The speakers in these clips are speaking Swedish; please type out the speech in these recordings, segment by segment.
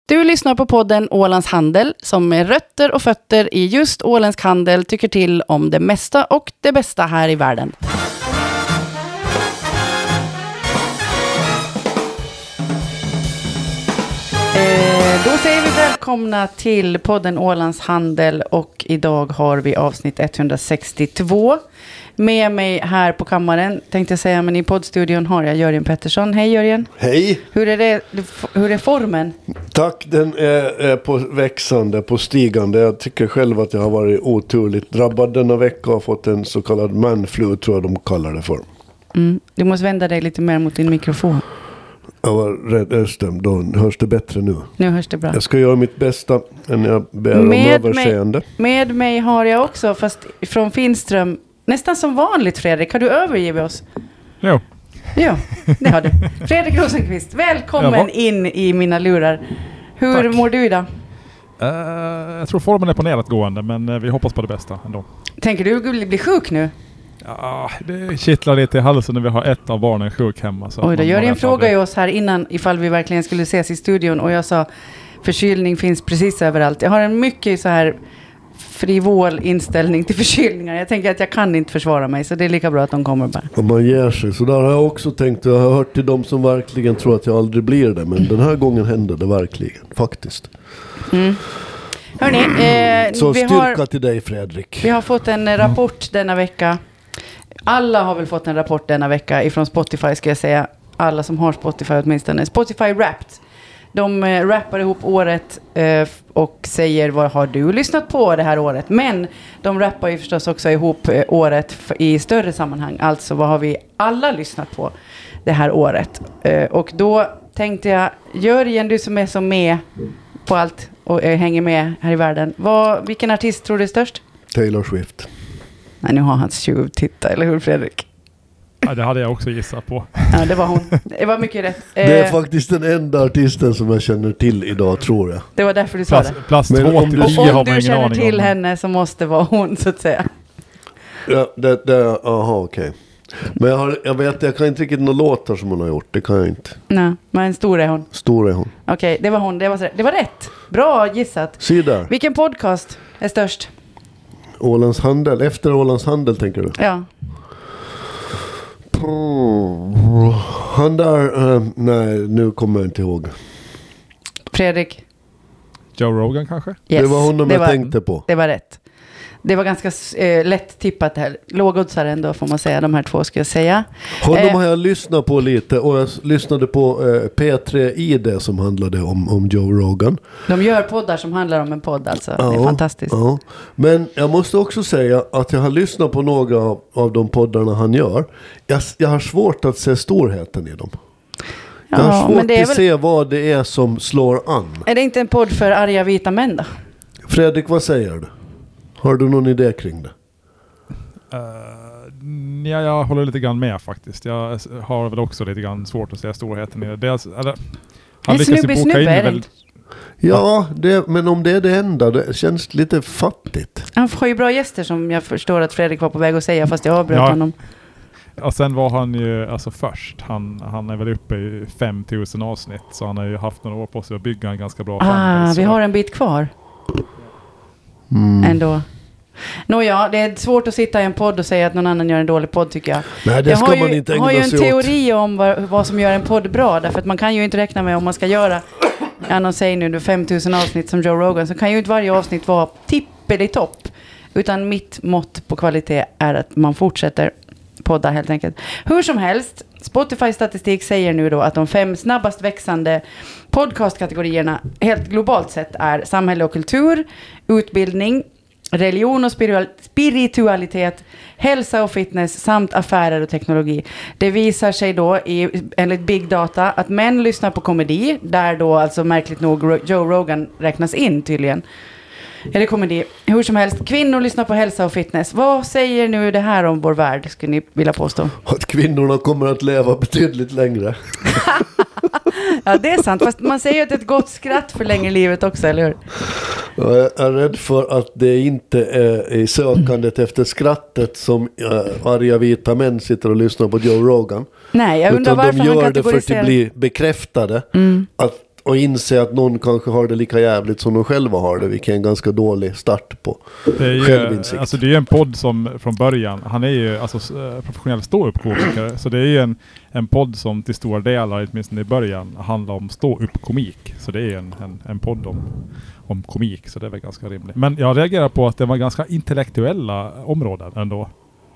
Du lyssnar på podden Ålands Handel som med rötter och fötter i just åländsk handel tycker till om det mesta och det bästa här i världen. Då säger vi välkomna till podden Ålands Handel och idag har vi avsnitt 162. Med mig här på kammaren tänkte jag säga, men i poddstudion har jag Jörgen Pettersson. Hej Jörgen. Hej. Hur är formen? Tack, den är på växande, på stigande. Jag tycker själv att jag har varit oturligt drabbad denna vecka och har fått en så kallad manflu, tror jag de kallar det för. Du måste vända dig lite mer mot din mikrofon. Jag var rädd östem, då hörs det bättre nu. Nu hörs det bra. Jag ska göra mitt bästa än jag ber om överseende. Med mig har jag också, fast från Finström, nästan som vanligt Fredrik. Har du övergivit oss? Jo. Ja, det har du. Fredrik Rosenqvist, välkommen in i mina lurar. Hur mår du idag? Jag tror formen är på nedåtgående, men vi hoppas på det bästa ändå. Tänker du bli sjuk nu? Ja, det kittlar lite i halsen när vi har ett av barnen sjuk hemma. Så oj, då gör en fråga i oss här innan ifall vi verkligen skulle ses i studion. Och jag sa, förkylning finns precis överallt. Jag har en mycket så här frivol inställning till förkylningar. Jag tänker att jag kan inte försvara mig, så det är lika bra att de kommer bara. Om man ger sig, så där har jag också tänkt. Jag har hört till de som verkligen tror att jag aldrig blir det. Men den här gången hände det verkligen, faktiskt. Hörrni, så styrka till dig, Fredrik. Vi har fått en rapport denna vecka. Alla har väl fått en rapport denna vecka ifrån Spotify, ska jag säga. Alla som har Spotify åtminstone. Spotify Wrapped. De rappar ihop året och säger vad har du lyssnat på det här året. Men de rappar ju förstås också ihop året i större sammanhang. Alltså vad har vi alla lyssnat på det här året. Och då tänkte jag, Jörgen, du som är så med på allt och hänger med här i världen. Vilken artist tror du är störst? Taylor Swift. Nej, nu har hans tjuv titta, eller hur Fredrik? Ja, det hade jag också gissat på. Ja, det var hon. Det var mycket rätt. Det är faktiskt den enda artisten som jag känner till idag, tror jag. Det var därför du sa det. Plats 2 till 10 har man om du ingen känner aning till om. henne så måste vara hon, så att säga. Ja, aha, okej. Men jag kan inte riktigt några låtar som hon har gjort. Det kan jag inte. Nej, men stor är hon. Stor är hon. Okej, det var hon. Det var rätt. Bra gissat. Se där. Vilken podcast är störst? Ålands Handel. Efter Ålands Handel, tänker du? Ja. Han där... nej, nu kommer jag inte ihåg. Fredrik? Joe Rogan kanske? Yes, det var honom jag tänkte på. Det var rätt. Det var ganska lätt tippat det här. Lågoddsare ändå, får man säga. De här två ska jag säga. Honom har jag lyssnat på lite. Och jag lyssnade på P3 ID som handlade om Joe Rogan. De gör poddar som handlar om en podd, alltså. Ja, det är fantastiskt. Ja. Men jag måste också säga att jag har lyssnat på några av de poddarna han gör. Jag har svårt att se storheten i dem. Jag har svårt att se vad det är som slår an. Är det inte en podd för arga vita män då? Fredrik, vad säger du? Har du någon idé kring det? Ja, jag håller lite grann med faktiskt. Jag har väl också lite grann svårt att se storheten i det. Dels, han lyckas ju boka in väldigt... Ja, men om det är det enda, det känns lite fattigt. Han får ju bra gäster som jag förstår att Fredrik var på väg att säga, fast jag avbröt honom. Och sen var han ju alltså först. Han är väl uppe i 5000 avsnitt, så han har ju haft några år på sig att bygga en ganska bra vi har en bit kvar. Ändå. Nåja, det är svårt att sitta i en podd och säga att någon annan gör en dålig podd, tycker jag. Nej, det ska man inte ägna sig åt. Jag har ju en teori om vad som gör en podd bra. Därför att man kan ju inte räkna med, om man ska göra, någon säger nu 5000 avsnitt som Joe Rogan, så kan ju inte varje avsnitt vara tippelitopp. Utan mitt mått på kvalitet är att man fortsätter podda helt enkelt. Hur som helst, Spotify-statistik säger nu då att de 5 snabbast växande podcastkategorierna helt globalt sett är samhälle och kultur, utbildning, religion och spiritualitet, hälsa och fitness samt affärer och teknologi. Det visar sig då enligt Big Data att män lyssnar på komedi, där då alltså märkligt nog Joe Rogan räknas in tydligen. Är det komedi? Hur som helst, kvinnor lyssnar på hälsa och fitness. Vad säger nu det här om vår värld, skulle ni vilja påstå? Att kvinnorna kommer att leva betydligt längre. Ja, det är sant. Fast man säger att ett gott skratt förlänger livet också, eller hur? Jag är rädd för att det inte är i sökandet efter skrattet som arga vita män sitter och lyssnar på Joe Rogan. Nej, jag undrar utan varför de gör han det för att bli bekräftade. Att och inse att någon kanske har det lika jävligt som de själva har det, vilket är en ganska dålig start på självinsikt. Alltså det är ju en podd som från början, han är ju alltså professionell stå-upp-komiker, så det är ju en podd som till stora delar, åtminstone i början, handlar om stå-upp-komik. Så det är en podd om komik, så det är väl ganska rimligt. Men jag reagerar på att det var ganska intellektuella områden ändå.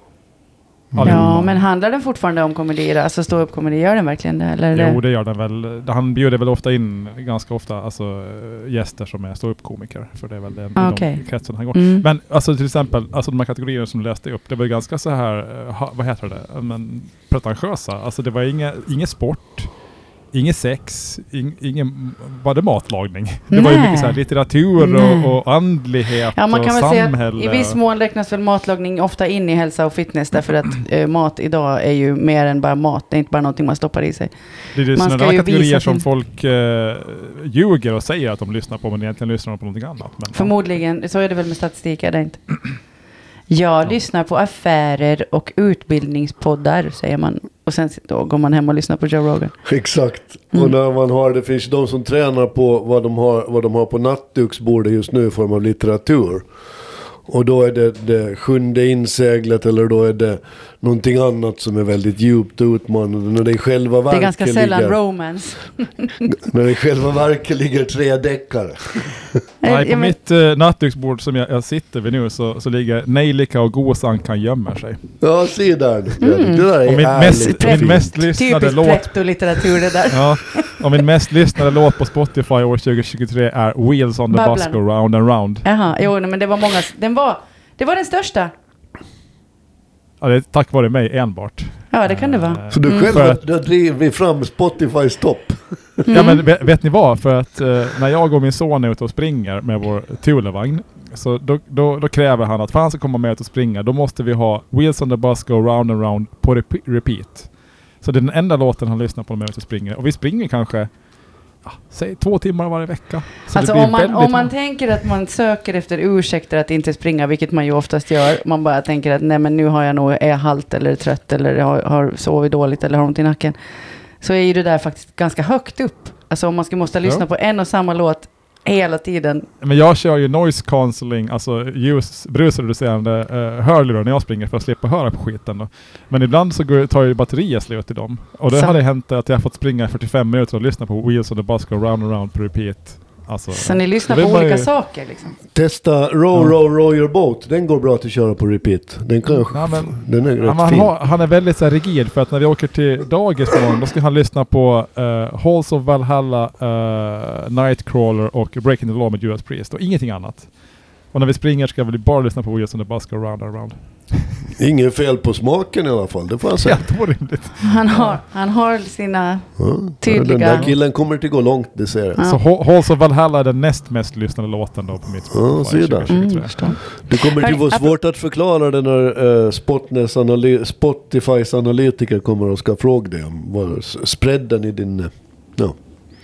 Ja, men handlar den fortfarande om komedier? Alltså stå upp komedi, gör den verkligen det? Eller? Jo, det gör den väl. Han bjuder väl ofta in ganska ofta alltså, gäster som är stå upp komiker. För det är väl de kretsen han går. Men alltså till exempel, alltså de här kategorierna som du läste upp, det var ganska så här, vad heter det? Men pretentiösa. Alltså det var ingen sport. Ingen sex, ingen var det matlagning. Det var ju mycket så här litteratur och andlighet och man kan väl samhälle. säga att i viss mån räknas väl matlagning ofta in i hälsa och fitness, därför att mat idag är ju mer än bara mat. Det är inte bara någonting man stoppar i sig. Det är sådana där kategorier som folk ljuger och säger att de lyssnar på, men egentligen lyssnar de på någonting annat. Men, förmodligen, så är det väl med statistik, är det inte? Jag lyssnar på affärer och utbildningspoddar, säger man. Och sen då går man hem och lyssnar på Joe Rogan. Exakt. Och när man har, det finns de som tränar på vad de har på nattduksbordet just nu i form av litteratur. Och då är det sjunde inseglet, eller då är det någonting annat som är väldigt djupt utmanande. När det i själva verket det är ganska sällan romance. När det i själva verket ligger 3 deckare. Nej, på mitt nattduksbord som jag sitter vid nu så ligger Nejlika och Gosan kan gömma sig. Ja, se där. Det där är min mest lyssnade låt. Typiskt litteratur det där. Ja, och min mest lyssnade låt på Spotify år 2023 är Wheels on the Bus Go Round and Round. Jaha, jo, men det var många. Det var den största. Ja, det är tack vare mig enbart. Ja, det kan det vara. Så du själv har drivit fram Spotifys topp. Ja, men vet ni vad? För att när jag och min son är ute och springer med vår Thulevagn, så då kräver han att för han ska komma med ut och springa, då måste vi ha Wheels on the Bus Go Round and Round på repeat. Så det är den enda låten han lyssnar på när vi springer. Och vi springer kanske säg 2 timmar varje vecka. Så alltså om man tänker att man söker efter ursäkter att inte springa, vilket man ju oftast gör, man bara tänker att nej, men nu har jag nog, är halt eller trött eller har sovit dåligt eller har ont i nacken, så är ju det där faktiskt ganska högt upp. Alltså om man måste lyssna på en och samma låt hela tiden. Men jag kör ju noise cancelling, alltså brusreducerande hörlurar när jag springer för att slippa höra på skiten då. Men ibland så tar ju batteriet slut i dem. Och det hade hänt att jag har fått springa i 45 minuter och lyssna på Wheels on the Bus Go Round and Round på repeat. Alltså, så ni lyssnar på olika saker liksom? Testa row your boat. Den går bra att köra på repeat. Den kan den är rätt fin. Han är väldigt så här rigid, för att när vi åker till dagis på morgon, då ska han lyssna på Halls of Valhalla, Nightcrawler och Breaking the Law med Judas Priest och ingenting annat. Och när vi springer ska vi bara lyssna på Wheels on the Bus Go Round and Round. Ingen fel på smaken i alla fall, det får jag säga. Ja, det rimligt. Han har sina tydliga... Den där killen kommer till gå långt, det ser jag. Ja. Så Halls of Valhalla är den näst mest lyssnade låten då på mitt Spotify. Det kommer till vara svårt att förklara det när Spotifys analytiker kommer och ska fråga dig om spreaden i din... Ja.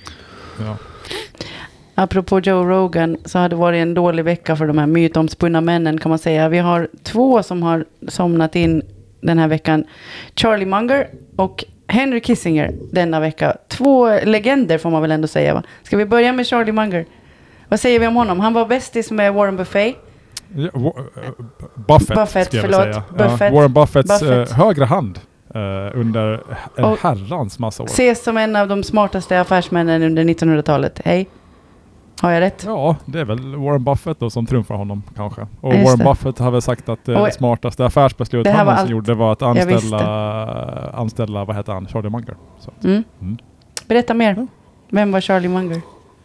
Apropå Joe Rogan så har det varit en dålig vecka för de här mytomspunna männen, kan man säga. Vi har 2 som har somnat in den här veckan. Charlie Munger och Henry Kissinger denna vecka. 2 legender får man väl ändå säga, va? Ska vi börja med Charlie Munger? Vad säger vi om honom? Han var bästis med Warren Buffett. Ja, Buffett ska jag säga. Warren Buffetts högra hand. Under en herrans massa år. Ses som en av de smartaste affärsmännen under 1900-talet. Hej. Har jag rätt? Ja, det är väl Warren Buffett då som trumfar honom kanske. Och Warren Buffett har väl sagt att det smartaste affärsbeslutet han någonsin gjorde var att anställa vad heter han? Charlie Munger. Så. Berätta mer. Ja. Vem var Charlie Munger?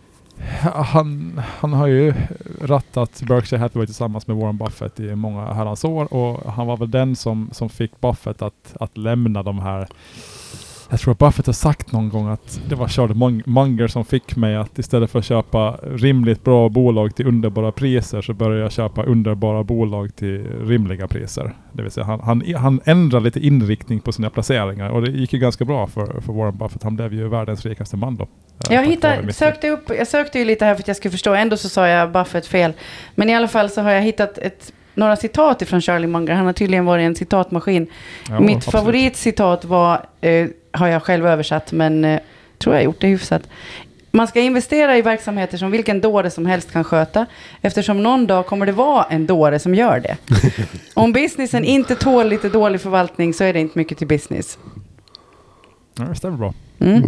Han har ju rattat Berkshire Hathaway tillsammans med Warren Buffett i många herrans år, och han var väl den som fick Buffett att lämna de här. Jag tror att Buffett har sagt någon gång att det var Charlie Munger som fick mig att istället för att köpa rimligt bra bolag till underbara priser så började jag köpa underbara bolag till rimliga priser. Det vill säga han ändrade lite inriktning på sina placeringar, och det gick ju ganska bra för Warren Buffett. Han blev ju världens rikaste man då. Jag sökte ju lite här för att jag skulle förstå. Ändå så sa jag Buffett fel. Men i alla fall så har jag hittat några citat ifrån Charlie Munger. Han har tydligen varit en citatmaskin. Ja, mitt absolut. Favoritcitat var, har jag själv översatt, men tror jag gjort det hyfsat. Man ska investera i verksamheter som vilken dåre som helst kan sköta, eftersom någon dag kommer det vara en dåre som gör det. Om businessen inte tål lite dålig förvaltning så är det inte mycket till business. Ja, det stämmer bra.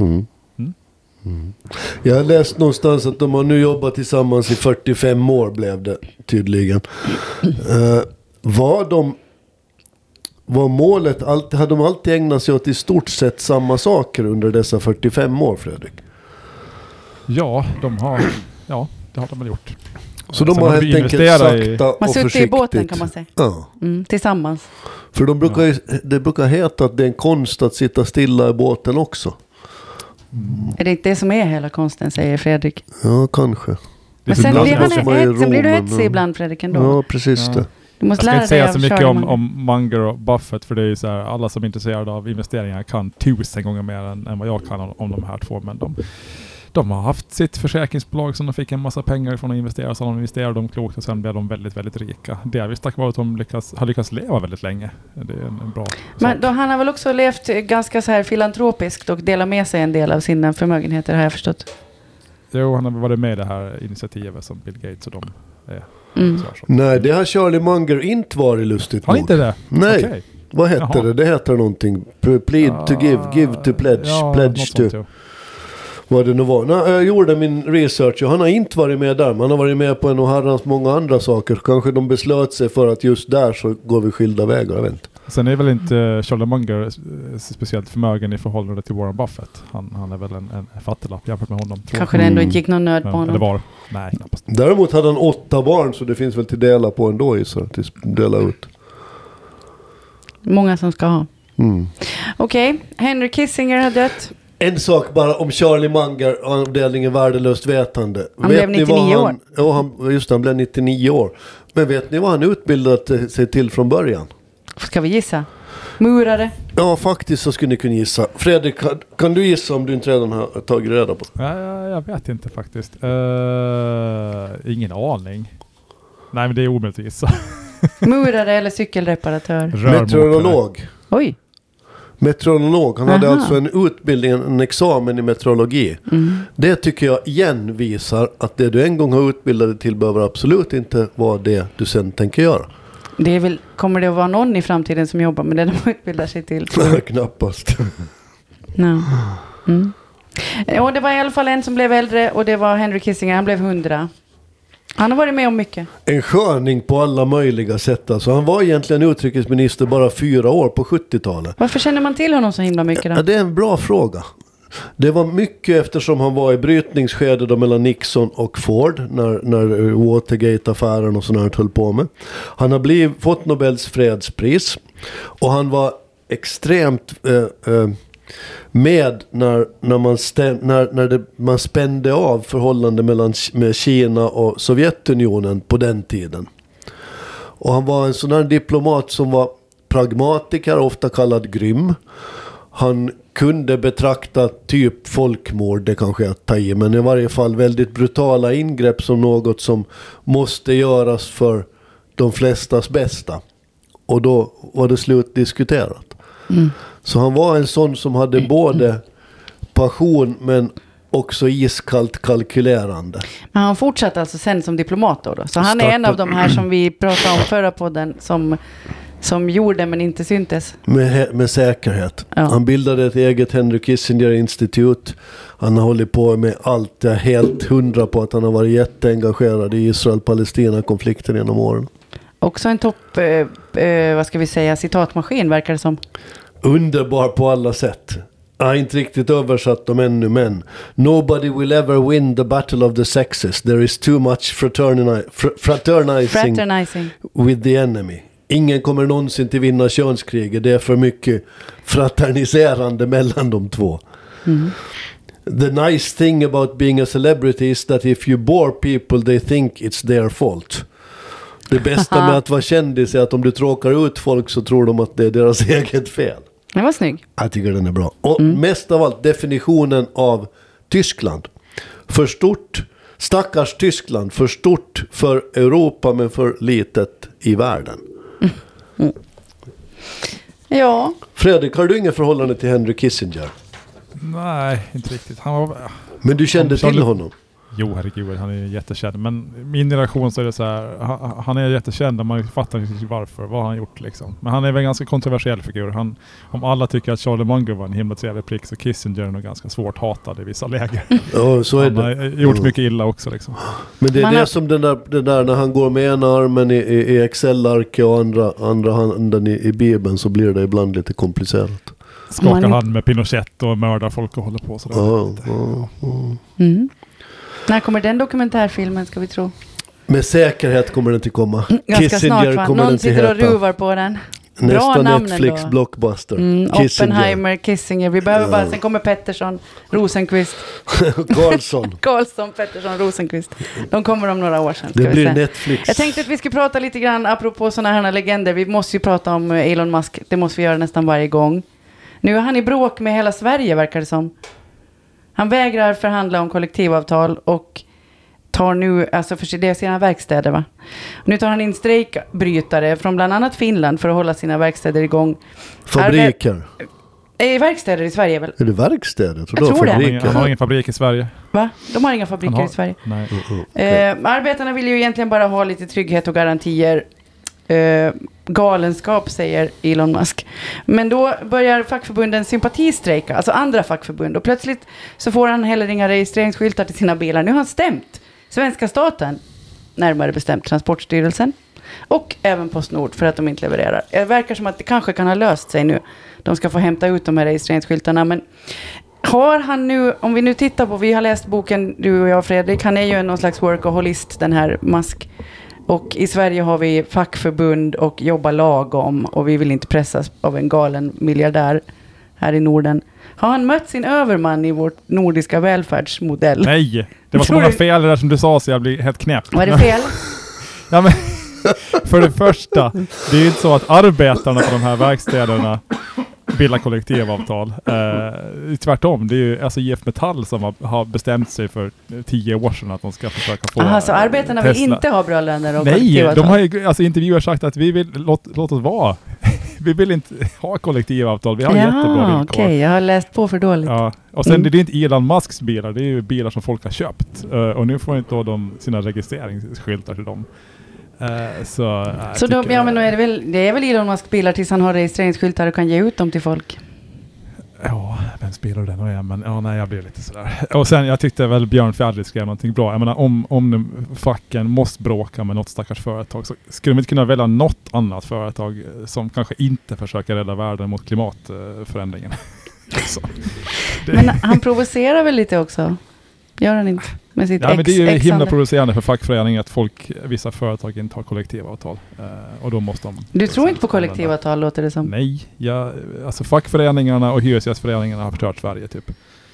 Jag har läst någonstans att de har nu jobbat tillsammans i 45 år blev det tydligen. Var målet, hade de alltid ägnat sig åt i stort sett samma saker under dessa 45 år, Fredrik? Ja, det har de väl gjort. Så de har helt enkelt sakta och man försiktigt. sitter i båten kan man säga. Ja. Tillsammans. För det brukar heta att det är en konst att sitta stilla i båten också. Är det inte det som är hela konsten, säger Fredrik? Ja, kanske. Men sen blir du hetsig ibland, Fredrik, ändå. Ja, precis det. Du måste jag ska lära inte dig säga så av mycket om Munger och Buffett, för det är ju så här, alla som är intresserade av investeringar kan 1000 gånger mer än vad jag kan om de här två, men de har haft sitt försäkringsbolag som de fick en massa pengar från att investera, så de investerade dem klokt och sen blev de väldigt, väldigt rika. Det är visst tack vare att de har lyckats leva väldigt länge. Det är en bra Men då, han har väl också levt ganska så här filantropiskt och delat med sig en del av sina förmögenheter, har jag förstått. Jo, han har varit med i det här initiativet som Bill Gates och de är. Nej, det har Charlie Munger inte varit lustigt. Har inte det? Nej. Okay. Vad heter det? Det heter någonting. Plead to give to pledge. Pledge to... Vad det nu var. När jag gjorde min research och han har inte varit med där. Man har varit med på en och herrans många andra saker. Kanske de beslöt sig för att just där så går vi skilda vägar. Jag vet inte. Sen är väl inte Charlie Munger speciellt förmögen i förhållande till Warren Buffett. Han är väl en fattiglapp jämfört med honom. Kanske det ändå inte gick någon nöd på honom. Eller var. Nej, knappast. Däremot hade han 8 barn, så det finns väl till dela på ändå i så till dela ut. Många som ska ha. Okej, Henry Kissinger har dött. En sak bara om Charlie Munger, avdelningen värdelöst vetande. Han blev 99 år. Ja, han blev 99 år. Men vet ni vad han utbildade sig till från början? Ska vi gissa? Murare? Ja, faktiskt så skulle ni kunna gissa. Fredrik, kan du gissa om du inte redan har tagit reda på? Jag vet inte faktiskt. Ingen aning. Nej, men det är omöjligt att gissa. Murare eller cykelreparatör? Meteorolog. Oj. Meteorolog. Han hade alltså en utbildning, en examen i meteorologi. Det tycker jag igen visar att det du en gång har utbildat dig till behöver absolut inte vara det du sen tänker göra. Det är väl, kommer det att vara någon i framtiden som jobbar med det de utbildar sig till? Nej, knappast. No. Och det var i alla fall en som blev äldre, och det var Henry Kissinger. Han blev 100. Han har varit med om mycket. En sköning på alla möjliga sätt. Alltså, han var egentligen utrikesminister bara 4 år på 70-talet. Varför känner man till honom så himla mycket då? Ja, det är en bra fråga. Det var mycket eftersom han var i brytningsskedet då mellan Nixon och Ford när Watergate-affären och sådär höll på med. Han har fått Nobels fredspris, och han var extremt med när man spände av förhållande med Kina och Sovjetunionen på den tiden. Och han var en sån här diplomat som var pragmatiker, ofta kallad grym. Han kunde betrakta typ folkmord, det kanske är att ta i, men i varje fall väldigt brutala ingrepp som något som måste göras för de flestas bästa. Och då var det slutdiskuterat. Så han var en sån som hade både passion men också iskallt kalkylerande. Men han fortsatte alltså sen som diplomat då? Så han är en av de här som vi pratade om förra podden som gjorde men inte syntes. Med säkerhet. Ja. Han bildade ett eget Henry Kissinger-institut. Han har hållit på med allt. Jag är helt 100 på att han har varit jätteengagerad i Israel-Palestina-konflikten genom åren. Också en topp, vad ska vi säga, citatmaskin verkar det som. Underbar på alla sätt. Jag har inte riktigt översatt dem ännu, men nobody will ever win the battle of the sexes. There is too much fraternizing with the enemy. Ingen kommer någonsin till vinna könskriget. Det är för mycket fraterniserande mellan de två. The nice thing about being a celebrity is that if you bore people they think it's their fault. Det bästa med att vara kändis är att om du tråkar ut folk så tror de att det är deras eget fel. Det var snygg. Jag tycker den är bra. Och mest av allt definitionen av Tyskland. För stort, stackars Tyskland, för stort för Europa men för litet i världen. Ja. Fredrik, har du ingen förhållande till Henry Kissinger? Nej, inte riktigt. Men du kände till honom? Jo, herregud, han är ju jättekänd. Men min relation så är det så här, han är jättekänd och man fattar inte varför, vad har han gjort liksom. Men han är väl en ganska kontroversiell figur. Om alla tycker att Charlie Munger var en himla trevlig prick, så Kissinger är nog ganska svårt hatad i vissa läger. Ja, så är det. Han har gjort mycket illa också liksom. Men det är det som det där när han går med ena armen i Excel-ark och andra handen i Bibeln, så blir det ibland lite komplicerat. Skakar hand med Pinochet och mördar folk och håller på sådär. När kommer den dokumentärfilmen, ska vi tro? Med säkerhet kommer den till komma. Ganska snart, va? Någon sitter och ruvar på den. Nästa Netflix blockbuster. Oppenheimer, Kissinger. Vi behöver bara, sen kommer Pettersson, Rosenqvist. Karlsson, Pettersson, Rosenqvist. De kommer om några år sedan. Det blir Netflix. Jag tänkte att vi ska prata lite grann, apropå sådana här legender. Vi måste ju prata om Elon Musk. Det måste vi göra nästan varje gång. Nu är han i bråk med hela Sverige, verkar det som. Han vägrar förhandla om kollektivavtal och tar nu, alltså för det är sina verkstäder, va? Nu tar han in strejkbrytare från bland annat Finland för att hålla sina verkstäder igång. Fabriker? Verkstäder i Sverige väl? Är det verkstäder? Jag tror det. Han har ingen fabrik i Sverige. Va? De har inga fabriker i Sverige. Nej. Okay. Arbetarna vill ju egentligen bara ha lite trygghet och garantier. Galenskap, säger Elon Musk. Men då börjar fackförbunden sympatistrejka, alltså andra fackförbund, och plötsligt så får han heller inga registreringsskyltar till sina bilar. Nu har han stämt svenska staten, närmare bestämt Transportstyrelsen, och även PostNord för att de inte levererar. Det verkar som att det kanske kan ha löst sig nu. De ska få hämta ut de här registreringsskyltarna, men har han nu, om vi nu tittar på, vi har läst boken, du och jag, Fredrik, han är ju någon slags workaholist, den här Musk. Och i Sverige har vi fackförbund och jobbar lagom, och vi vill inte pressas av en galen miljardär här i Norden. Har han mött sin överman i vårt nordiska välfärdsmodell? Nej, det var så många fel där som du sa, så jag blir helt knäpp. Var det fel? Ja, men för det första, det är ju inte så att arbetarna på de här verkstäderna bilda kollektivavtal. Tvärtom, det är ju alltså IF Metall som har bestämt sig för 10 år sedan att de ska försöka få så arbetarna vill inte ha bra löner och kollektivavtal? Nej, de har ju alltså intervjuer sagt att vi vill, låt oss vara. Vi vill inte ha kollektivavtal. Vi har jättebra villkor. Okej, jag har läst på för dåligt. Ja. Och sen det är inte Elon Musks bilar, det är ju bilar som folk har köpt. Och nu får inte de sina registreringsskyltar till dem. Så då, ja, men det är väl Elon Musk bilar tills han har registreringsskyltar och kan ge ut dem till folk. Ja, vem spelar den och jag? Men jag blir lite sådär. Och sen, jag tyckte väl Björn Fjärdli skrev någonting bra. Jag menar, om facken måste bråka med något stackars företag, så skulle de inte kunna välja något annat företag som kanske inte försöker rädda världen mot klimatförändringen. Men han provocerar väl lite också? Gör han inte? Med sitt men det är ju himla provocerande för fackföreningen att vissa företag inte har kollektivavtal. Och då måste de... Du tror inte på kollektivavtal, låter det som? Nej, alltså fackföreningarna och hyresgästföreningarna har förstört Sverige typ.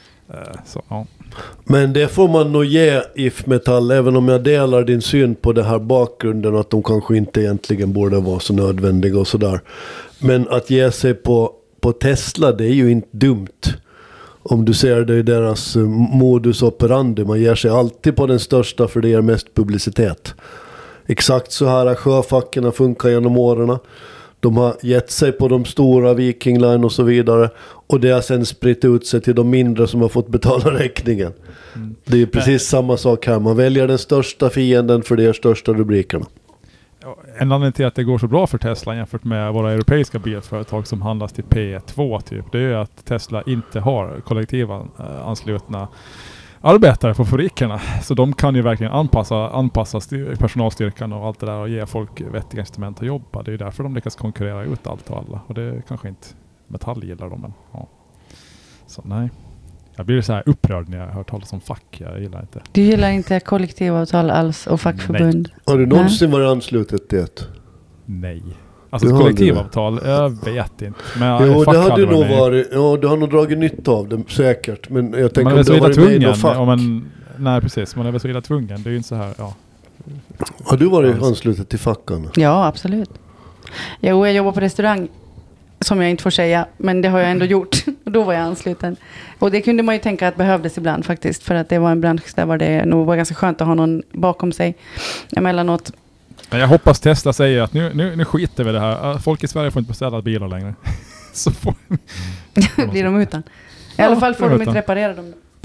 Men det får man nog ge IF Metall, även om jag delar din syn på det här bakgrunden, att de kanske inte egentligen borde vara så nödvändiga och sådär. Men att ge sig på Tesla, det är ju inte dumt. Om du ser det i deras modus operandi, man ger sig alltid på den största för det ger mest publicitet. Exakt så här har sjöfackorna funkat genom åren. De har gett sig på de stora, Viking Line och så vidare, och det har sen spritt ut sig till de mindre som har fått betala räkningen. Det är ju precis samma sak här, man väljer den största fienden för de största rubrikerna. En anledning till att det går så bra för Tesla jämfört med våra europeiska bilföretag som handlas till P2 typ, det är ju att Tesla inte har kollektiva anslutna arbetare på fabrikerna. Så de kan ju verkligen anpassa personalstyrkan och allt det där och ge folk vettiga instrument att jobba. Det är ju därför de lyckas konkurrera ut allt och alla. Och det kanske inte Metall gillar dem, men ja. Så nej. Jag blir så här upprörd när jag hör talas om fack. Jag gillar inte. Du gillar inte kollektivavtal alls och fackförbund? Nej. Har du någonsin varit anslutet till ett? Nej. Alltså kollektivavtal, jag vet inte. Men jo, det hade nog varit. Ja, du har nog dragit nytta av det, säkert. Men jag tänker om du har varit med i någon fack. Nej, precis. Man är väl så illa tvungen. Det är ju inte så här, ja. Har du varit anslutet till facken? Ja, absolut. Jo, jag jobbar på restaurang. Som jag inte får säga, men det har jag ändå gjort. Och då var jag ansluten. Och det kunde man ju tänka att behövdes ibland faktiskt. För att det var en bransch där det nog var ganska skönt att ha någon bakom sig emellanåt. Jag hoppas Tesla säger att nu skiter vi det här. Folk i Sverige får inte beställa bilar längre. Så får blir de utan. I alla fall får de inte reparera dem.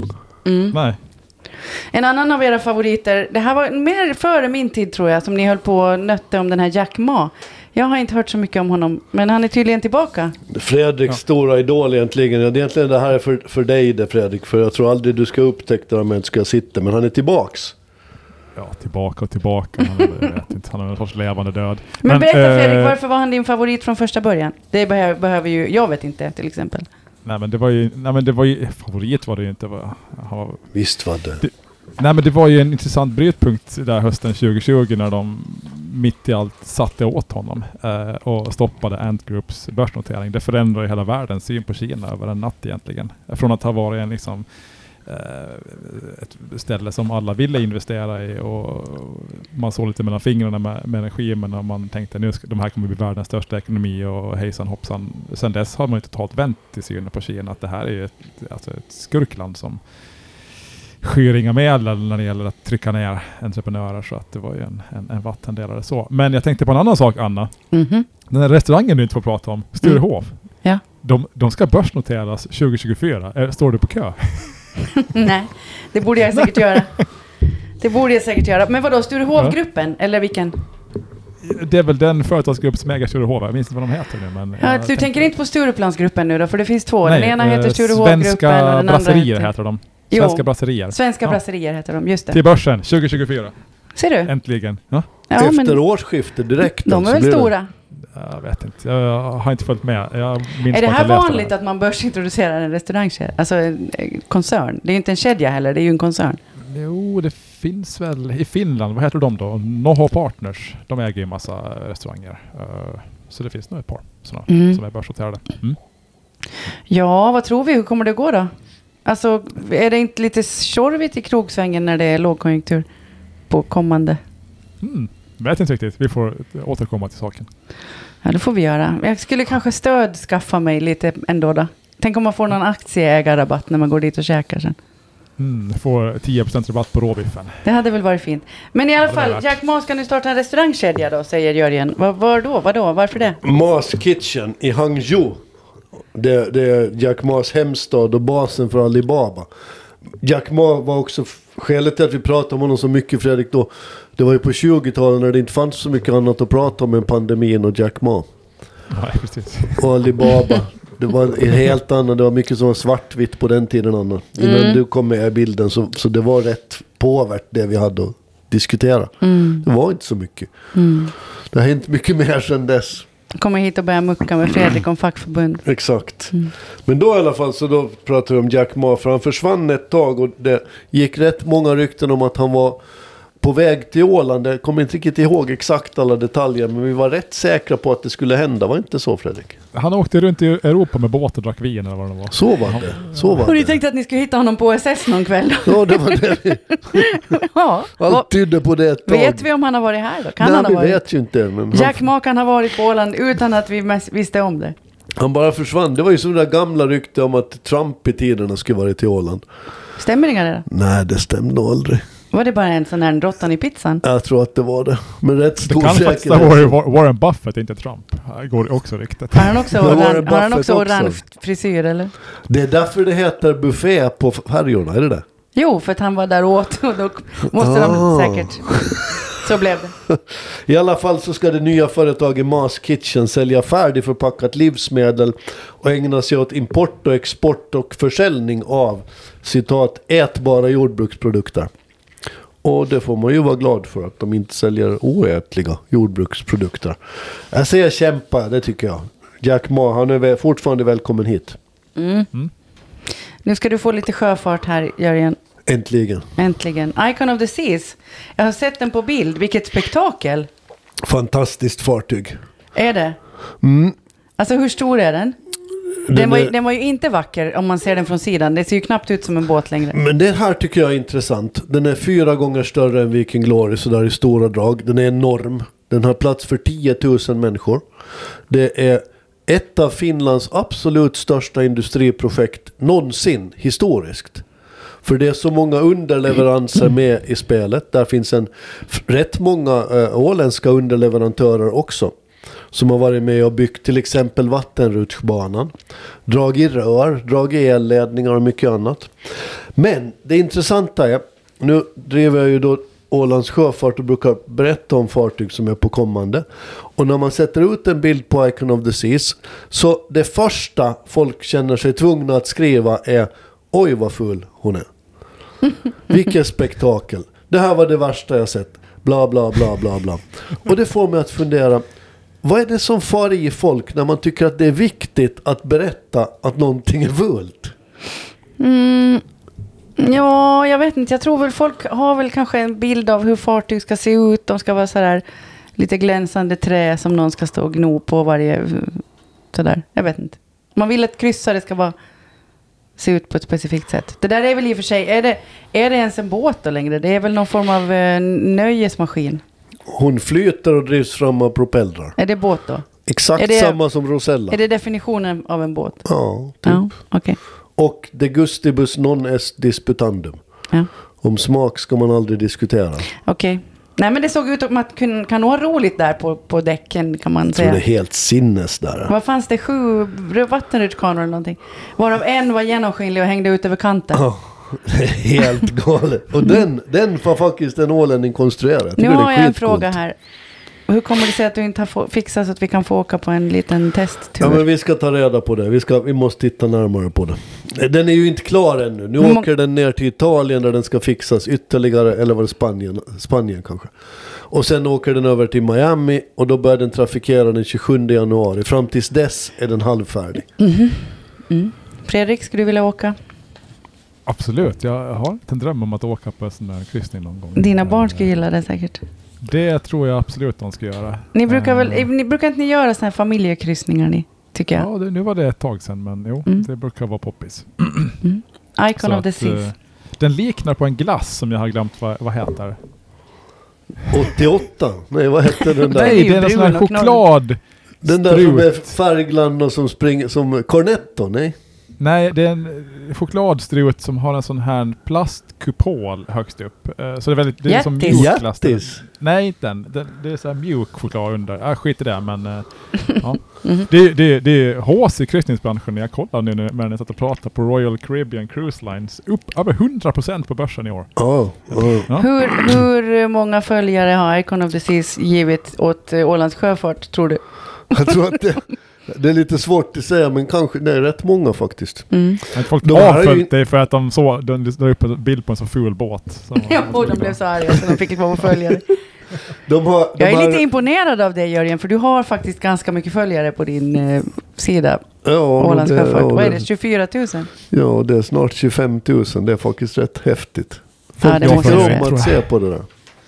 Nej. En annan av era favoriter, det här var mer före min tid tror jag, som ni höll på och nötte om den här Jack Ma. Jag har inte hört så mycket om honom, men han är tydligen tillbaka. Fredriks stora idol egentligen. Ja, egentligen det här är för dig det, Fredrik. För jag tror aldrig du ska upptäcka det om jag inte ska sitta. Men han är tillbaks. Ja, tillbaka. Jag vet inte, han är en sorts levande död. Men berätta Fredrik, varför var han din favorit från första början? Det behöver ju, jag vet inte till exempel. Nej men det var ju favorit var det ju inte. Visst var det. Nej men det var ju en intressant brytpunkt där hösten 2020 när de mitt i allt satte åt honom och stoppade Ant Groups börsnotering. Det förändrade hela världens syn på Kina över en natt egentligen. Från att ha varit en liksom ett ställe som alla ville investera i och man såg lite mellan fingrarna med regimen och man tänkte nu de här kommer bli världens största ekonomi och hejsan hoppsan. Sen dess har man ju totalt vänt till synen på Kina att det här är ett skurkland som skyr inga medel när det gäller att trycka ner entreprenörer, så att det var ju en vattendelare så. Men jag tänkte på en annan sak, Anna. Mm-hmm. Den här restaurangen du inte får prata om, Sturehof. Ja. De ska börsnoteras 2024. Står du på kö? Nej, det borde jag säkert göra. Men vadå, Sturehof-gruppen? Eller vilken? Det är väl den företagsgrupp som äger Sturehof. Jag minns inte vad de heter nu. Men ja, du tänker inte på Stureplansgruppen nu då? För det finns två. Nej, den ena heter Sturehof-gruppen och den andra heter de. Svenska brasserier. Svenska brasserier heter de, just det. Till börsen, 2024. Ser du? Äntligen. Ja. Ja, efter årsskiftet direkt. De är väl stora? Jag vet inte. Jag har inte följt med. Är det här vanligt att man börsintroducerar en restaurangkedja? Alltså en koncern. Det är ju inte en kedja heller, det är ju en koncern. Jo, det finns väl i Finland. Vad heter de då? Noho Partners. De äger ju en massa restauranger. Så det finns nog ett par sådana som är börsnoterade. Ja, vad tror vi? Hur kommer det gå då? Alltså, är det inte lite tjorvigt i krogsvängen när det är lågkonjunktur på kommande? Vet inte riktigt. Vi får återkomma till saken. Ja, det får vi göra. Jag skulle kanske skaffa mig lite ändå då. Tänk om man får någon aktieägarrabatt när man går dit och käkar sen. Får 10% rabatt på råbiffen. Det hade väl varit fint. Men i alla fall, Jack Ma ska nu starta en restaurangkedja då, säger Jörgen. Vadå? Varför det? Ma's Kitchen i Hangzhou. Det är Jack Ma's hemstad och basen för Alibaba. Jack Ma var också skälet till att vi pratade om honom så mycket, Fredrik, då. Det var ju på 20-talet när det inte fanns så mycket annat att prata om än pandemin och Jack Ma. Nej, precis. Och Alibaba. Det var en helt annan, det var mycket som var svartvitt på den tiden, Anna. Innan du kom med i bilden så det var rätt påvärt det vi hade att diskutera. Det var inte så mycket. Det har hänt mycket mer sedan dess. Kommer hit och börja mucka med Fredrik om fackförbund. Exakt. Men då i alla fall så då pratar vi om Jack Ma, för han försvann ett tag och det gick rätt många rykten om att han var på väg till Åland. Jag kommer inte riktigt ihåg exakt alla detaljer, men vi var rätt säkra på att det skulle hända. Var inte så, Fredrik? Han åkte runt i Europa med båt och drack vin eller vad det var. Så var det. Och ni tänkte att ni skulle hitta honom på SS någon kväll då? Ja, det var det. Ja. Allt tydde på det ett tag. Vet vi om han har varit här då? Nej, vi vet ju inte. Men Jack Ma kan ha varit på Åland utan att vi visste om det. Han bara försvann. Det var ju sådana gamla rykte om att Trump i tiderna skulle vara till Åland. Stämmer det då? Nej, det stämde aldrig. Var det bara en sån här råttan i pizzan? Jag tror att det var det. Men rätt stor säkerhet. Det kan faktiskt ha varit Warren Buffett, inte Trump. Det går också riktigt. Har han också orange frisyr, eller? Det är därför det heter buffé på färjorna, är det? Jo, för att han var där åt och då måste de säkert... Så blev det. I alla fall så ska det nya företaget Ma's Kitchen sälja färdigförpackat livsmedel och ägna sig åt import och export och försäljning av, citat, ätbara jordbruksprodukter. Och det får man ju vara glad för, att de inte säljer oätliga jordbruksprodukter. Jag säger kämpa, det tycker jag. Jack Ma, han är fortfarande välkommen hit. Nu ska du få lite sjöfart här, Jörgen. Äntligen. Icon of the Seas. Jag har sett den på bild. Vilket spektakel. Fantastiskt fartyg. Är det? Alltså hur stor är den? Den var ju inte vacker om man ser den från sidan. Det ser ju knappt ut som en båt längre. Men det här tycker jag är intressant. Den är 4 gånger större än Viking Glory, så där i stora drag. Den är enorm. Den har plats för 10 000 människor. Det är ett av Finlands absolut största industriprojekt någonsin historiskt. För det är så många underleveranser med i spelet. Där finns rätt många åländska underleverantörer också. Som har varit med och byggt till exempel vattenrutschbanan. Dragit rör, dragit elledningar och mycket annat. Men det intressanta är, nu driver jag ju då Ålands sjöfart och brukar berätta om fartyg som är på kommande. Och när man sätter ut en bild på Icon of the Seas, så det första folk känner sig tvungna att skriva är: oj vad full hon är. Vilket spektakel. Det här var det värsta jag sett. Bla bla bla bla bla. Och det får mig att fundera, vad är det som far i folk när man tycker att det är viktigt att berätta att någonting är fullt? Ja, jag vet inte. Jag tror väl folk har väl kanske en bild av hur fartyg ska se ut. De ska vara sådär lite glänsande trä som någon ska stå och gno på varje sådär. Jag vet inte. Man vill att kryssare ska vara se ut på ett specifikt sätt. Det där är väl i och för sig, är det ens en båt då längre? Det är väl någon form av nöjesmaskin. Hon flyter och drivs fram av propellrar. Är det båt då? Exakt samma som Rosella. Är det definitionen av en båt? Ja, typ. Ja, okay. Och de gustibus non est disputandum. Ja. Om smak ska man aldrig diskutera. Okej. Nej, men det såg ut som att kan ha roligt där på däcken, kan man säga. Jag tror det är helt sinnes där. Vad fanns det? 7 vattenrutschkanor eller någonting? Varav en var genomskinlig och hängde ut över kanten. Ja, det är helt galet. Och den var faktiskt en ålänning konstruerad. Nu har jag en fråga här. Hur kommer det sig att du inte har fixat så att vi kan få åka på en liten testtur? Ja, men vi ska ta reda på det. Vi måste titta närmare på det. Den är ju inte klar ännu. Nu åker den ner till Italien där den ska fixas ytterligare. Eller var det Spanien kanske. Och sen åker den över till Miami. Och då börjar den trafikera den 27 januari. Fram tills dess är den halvfärdig. Fredrik, skulle du vilja åka? Absolut. Jag har en dröm om att åka på en sån här kryssning någon gång. Dina barn ska gilla det säkert. Det tror jag absolut de ska göra. Ni brukar inte göra såna här familjekryssningar, ni, tycker jag? Ja, nu var det ett tag sedan, men jo, det brukar vara poppis. Icon of the Seas. Den liknar på en glass som jag har glömt vad heter. 88? Nej, vad heter den där? Nej, det är en sån här choklad. Den där som är färgglann och som springer som Cornetto, nej? Nej, det är en chokladstrut som har en sån här plastkupol högst upp. Så det är väldigt, det är som Jättis. Nej, inte den. Det är så här mjuk choklad under. Skit i det, men ja. Det är hås i kryssningsbranschen. Jag kollar nu när jag satt och pratade på Royal Caribbean Cruise Lines. Upp över 100% på börsen i år. Ja. Hur många följare har Icon of the Seas givit åt Ålands sjöfart, tror du? Jag tror att det är lite svårt att säga, men kanske det är rätt många faktiskt. Folk har följt det för att de la upp en bild på en så ful båt. Ja, och de blev så arga så de fick inte vara följare. Jag är lite imponerad av dig, Jörgen, för du har faktiskt ganska mycket följare på din sida. Ja, Ålands sjöfart. Vad är det? 24 000? Ja, det är snart 25 000. Det är faktiskt rätt häftigt. Ja, det måste jag om att se på det där.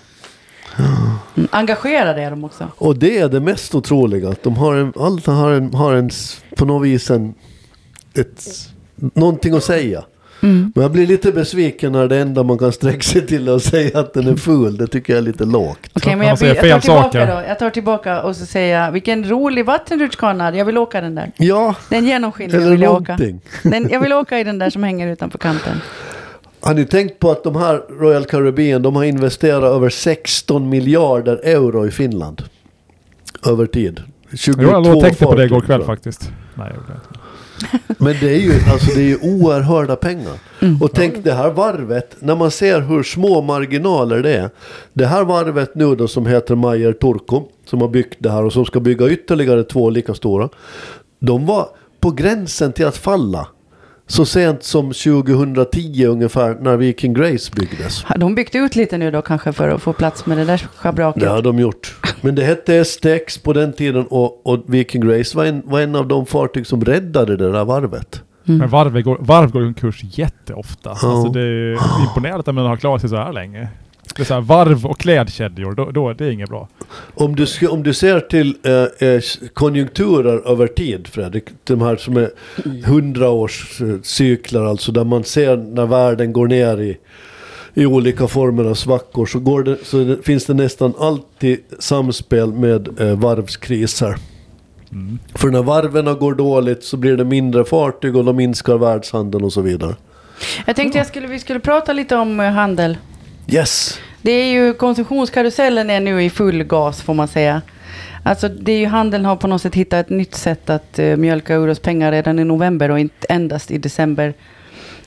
Engagerade är de också. Och det är det mest otroliga, att de har en på något vis någonting att säga. Men jag blir lite besviken när det enda man kan sträcka sig till att säga att den är full. Det tycker jag är lite lågt. Okej, men jag tar tillbaka och så säger jag, vilken rolig vattenrutschkana, jag vill åka den där. Ja. Den genomskinliga vill jag åka. Jag vill åka i den där som hänger utanför kanten. Har ni tänkt på att de här Royal Caribbean, de har investerat över 16 miljarder euro i Finland över tid? 22 jag tänkte på det igår kväll faktiskt. Nej, men det är ju oerhörda pengar. Och tänk det här varvet, när man ser hur små marginaler det är. Det här varvet nu då som heter Meyer Turku, som har byggt det här och som ska bygga ytterligare 2 lika stora. De var på gränsen till att falla. Så sent som 2010 ungefär, när Viking Grace byggdes. Har de byggt ut lite nu då kanske för att få plats med det där schabraket? Det har de gjort. Men det hette STX på den tiden och Viking Grace var en av de fartyg som räddade det där varvet. Men varv går en kurs jätteofta. Ja. Alltså det är imponerande att man har klarat sig så här länge. Det är så här, varv och klädkedjor, då det är inget bra. Om du ser till konjunkturer över tid, Fredrik, de här som är 100 års cykler, alltså där man ser när världen går ner i olika former av svackor, så finns det nästan alltid samspel med varvskriser. För när varven går dåligt så blir det mindre fartyg och de minskar världshandeln och så vidare. Jag tänkte vi skulle prata lite om handel. Yes. Det är ju, konsumtionskarusellen är nu i full gas, får man säga. Alltså det är ju, handeln har på något sätt hittat ett nytt sätt att mjölka ur oss pengar redan i november och inte endast i december.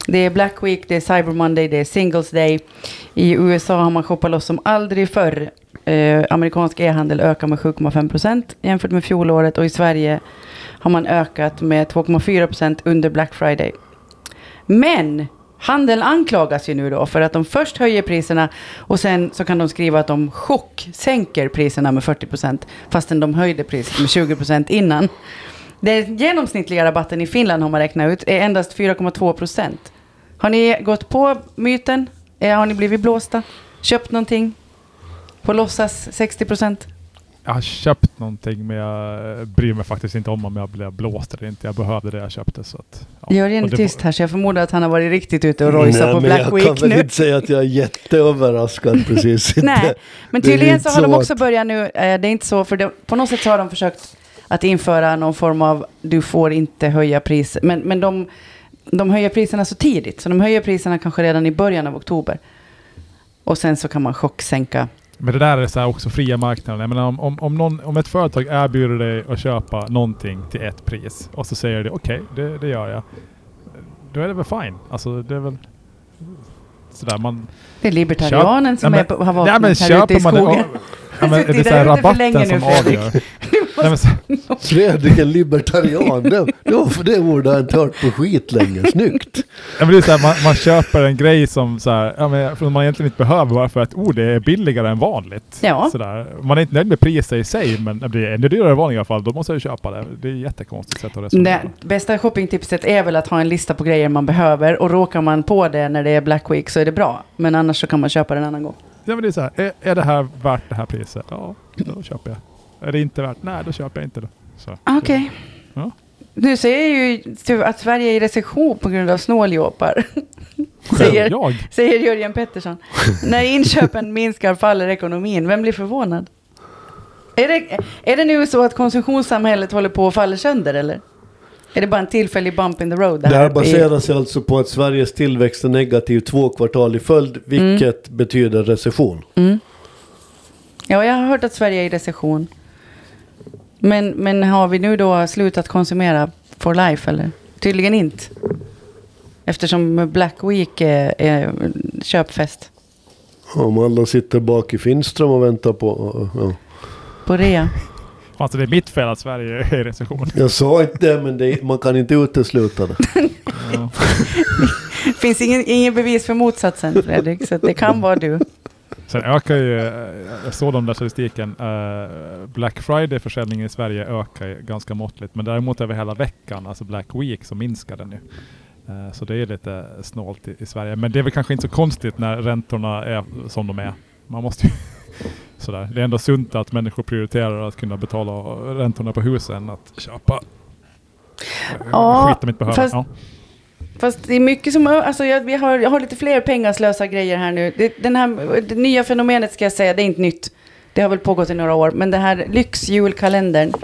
Det är Black Week, det är Cyber Monday, det är Singles Day. I USA har man shoppat loss som aldrig förr. Amerikansk e-handel ökar med 7,5% jämfört med fjolåret. Och i Sverige har man ökat med 2,4% under Black Friday. Men handeln anklagas ju nu då för att de först höjer priserna och sen så kan de skriva att de sänker priserna med 40% fastän de höjde priset med 20% innan. Den genomsnittliga rabatten i Finland har man räknat ut är endast 4,2%. Har ni gått på myten? Har ni blivit blåsta? Köpt någonting? På låtsas 60%? Jag har köpt någonting men jag bryr mig faktiskt inte om jag blev blåst eller inte. Jag behövde det jag köpte. Så att, ja. Jörgen är tyst här så jag förmodar att han har varit riktigt ute och rojsat på Black Week nu. Jag kan väl inte säga att jag är jätteöverraskad precis. Nej, men tydligen så har de också börjat nu. Det är inte så, för på något sätt så har de försökt att införa någon form av du får inte höja priser. Men de höjer priserna så tidigt. Så de höjer priserna kanske redan i början av oktober. Och sen så kan man chocksänka. Men det där är så här också fria marknaden. Jag menar, om ett företag erbjuder dig att köpa någonting till ett pris och så säger det okej, det gör jag. Då är det väl fine. Alltså det är väl sådär man... Det är libertarianen som har vaknat här ute i skogen. Det är så här rabatten som avgör. Fredrik är libertarian. Det borde han inte hört på skit länge. Snyggt. Ja, men det är så här, man köper en grej som så här, man egentligen inte behöver bara för att det är billigare än vanligt. Ja. Så där. Man är inte nöjd med priset i sig, men det blir ännu dyrare i vanliga fall. Då måste jag köpa det. Det är ett jättekonstigt sätt att resonera. Det bästa shoppingtipset är väl att ha en lista på grejer man behöver och råkar man på det när det är Black Week så är det bra. Men annars så kan man köpa det en annan gång. Ja, men det är så här, är det här värt det här priset? Ja, då köper jag. Är det inte värt? Nej, då köper jag inte det. Okej. Ja. Du säger ju att Sverige är i recession på grund av snåljåpar. säger Jörgen Pettersson. När inköpen minskar faller ekonomin. Vem blir förvånad? Är det nu så att konsumtionssamhället håller på att falla sönder, eller? Är det bara en tillfällig bump in the road? Det här baserar sig alltså på att Sveriges tillväxt är negativ 2 kvartal i följd, vilket betyder recession. Mm. Ja, jag har hört att Sverige är i recession. Men har vi nu då slutat konsumera for life, eller? Tydligen inte. Eftersom Black Week är köpfest. Om alla sitter bak i Finström och väntar på... Ja. På rea. Alltså det är mitt fel att Sverige är i recession. Jag sa inte det, men man kan inte utesluta det. Ja. Finns ingen bevis för motsatsen, Fredrik, så det kan vara du. Sen ökar ju, jag såg den där statistiken, Black Friday-försäljningen i Sverige ökar ganska måttligt. Men däremot över hela veckan, alltså Black Week, så minskar den nu. Så det är lite snålt i Sverige. Men det är väl kanske inte så konstigt när räntorna är som de är. Man måste ju... Sådär. Det är ändå sunt att människor prioriterar att kunna betala räntorna på husen att köpa skit de inte behöver. Fast det är mycket som... Alltså jag har lite fler pengaslösa grejer här nu. Det nya fenomenet ska jag säga, det är inte nytt. Det har väl pågått i några år. Men det här lyxjulkalendern.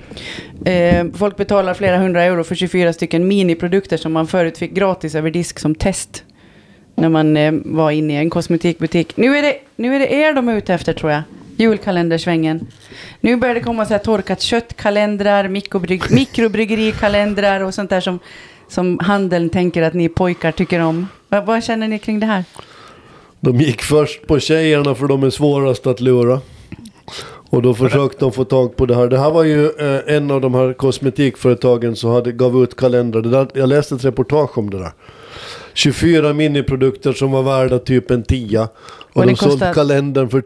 Folk betalar flera 100 euro för 24 stycken miniprodukter som man förut fick gratis över disk som test. När man var inne i en kosmetikbutik. Nu är det de är ute efter, tror jag. Julkalendersvängen. Nu börjar det komma så här torkat köttkalendrar, mikrobryggerikalendrar och sånt där som handeln tänker att ni pojkar tycker om. Vad känner ni kring det här? De gick först på tjejerna för de är svårast att lura. Och då försökte de få tag på det här. Det här var ju en av de här kosmetikföretagen som gav ut kalendrar. Jag läste ett reportage om det där. 24 miniprodukter som var värda typ en 10. Och de sålde kalendern för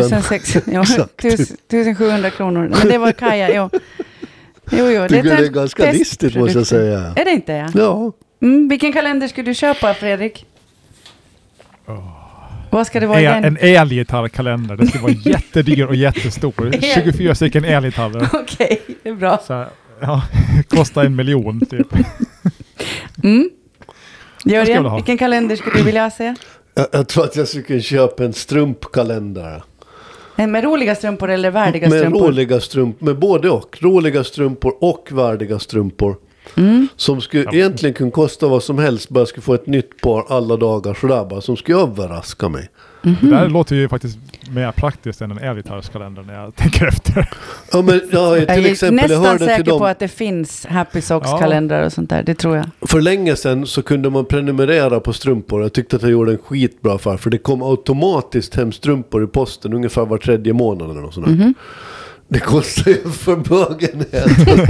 1700 kronor. Men det var Kaja, jo. Jo, det är ganska listigt, måste jag säga. Är det inte, ja? Ja. Vilken kalender skulle du köpa, Fredrik? Vad ska det vara igen? En elgitarrkalender. Det ska vara jättedyr och jättestor. 24 stycken elgitarrer. Okej, det är bra. Så, ja, kostar 1 miljon typ. Jörgen, vilken kalender skulle du vilja se? Jag tror att jag skulle köpa en strumpkalender. Med roliga strumpor eller värdiga strumpor? Med roliga strumpor, med både och. Roliga strumpor och värdiga strumpor. Som skulle egentligen kunna kosta vad som helst. Bara skulle få ett nytt par alla dagar sådär bara. Som skulle överraska mig. Det där låter ju faktiskt mer praktiskt än en Elgitarrskalender när jag tänker efter. Ja, men till exempel, jag nästan säker på att det finns Happy Socks-kalendrar och sånt där. Det tror jag. För länge sedan så kunde man prenumerera på strumpor. Jag tyckte att jag gjorde en skitbra affär. För det kom automatiskt hem strumpor i posten ungefär var 3:e månad eller något sånt där. Det kostar ju förmögenhet.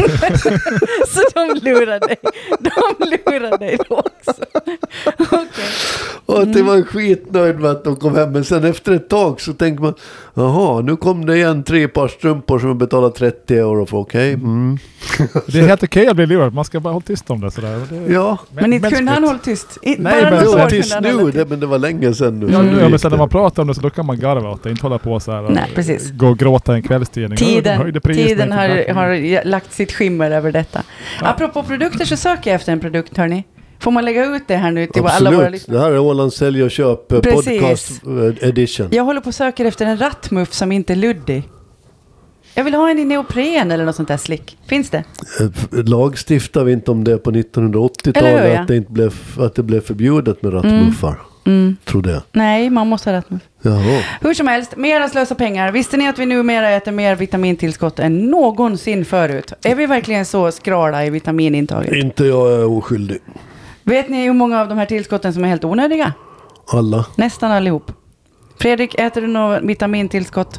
Så de lurar dig. De lurar dig då också. Okay. Och att det var skitnöjd med att de kom hem. Men sen efter ett tag så tänker man, jaha, nu kom det igen 3 par strumpor som betalar 30 euro för okej. Det är helt okej att bli lurad. Man ska bara hålla tyst om det sådär. Ja. Men inte kunde han hålla tyst. Nej, men det var tyst nu. Men det var länge sedan nu. Ja, men sen när man pratar om det så då kan man garva åt det. Inte hålla på så här. Nej, precis. Gå och gråta en kvällstidning. Tiden har lagt sitt skimmer över detta. Ja. Apropå produkter så söker jag efter en produkt, hörni. Får man lägga ut det här nu till alla våra lyssnare? Det här är Åland Sälj och Köp podcast edition. Jag håller på att söka efter en rattmuff som inte är luddig. Jag vill ha en i neopren eller något sånt där slick. Finns det? Lagstiftar vi inte om det på 1980-talet att det blev förbjudet med rattmuffar? Tror det. Nej, man måste ha rattmuff. Jaha. Hur som helst, mera slösa pengar. Visste ni att vi numera äter mer vitamintillskott än någonsin förut? Är vi verkligen så skrala i vitaminintaget? Inte jag är oskyldig. Vet ni hur många av de här tillskotten som är helt onödiga? Alla. Nästan allihop. Fredrik, äter du något vitamintillskott?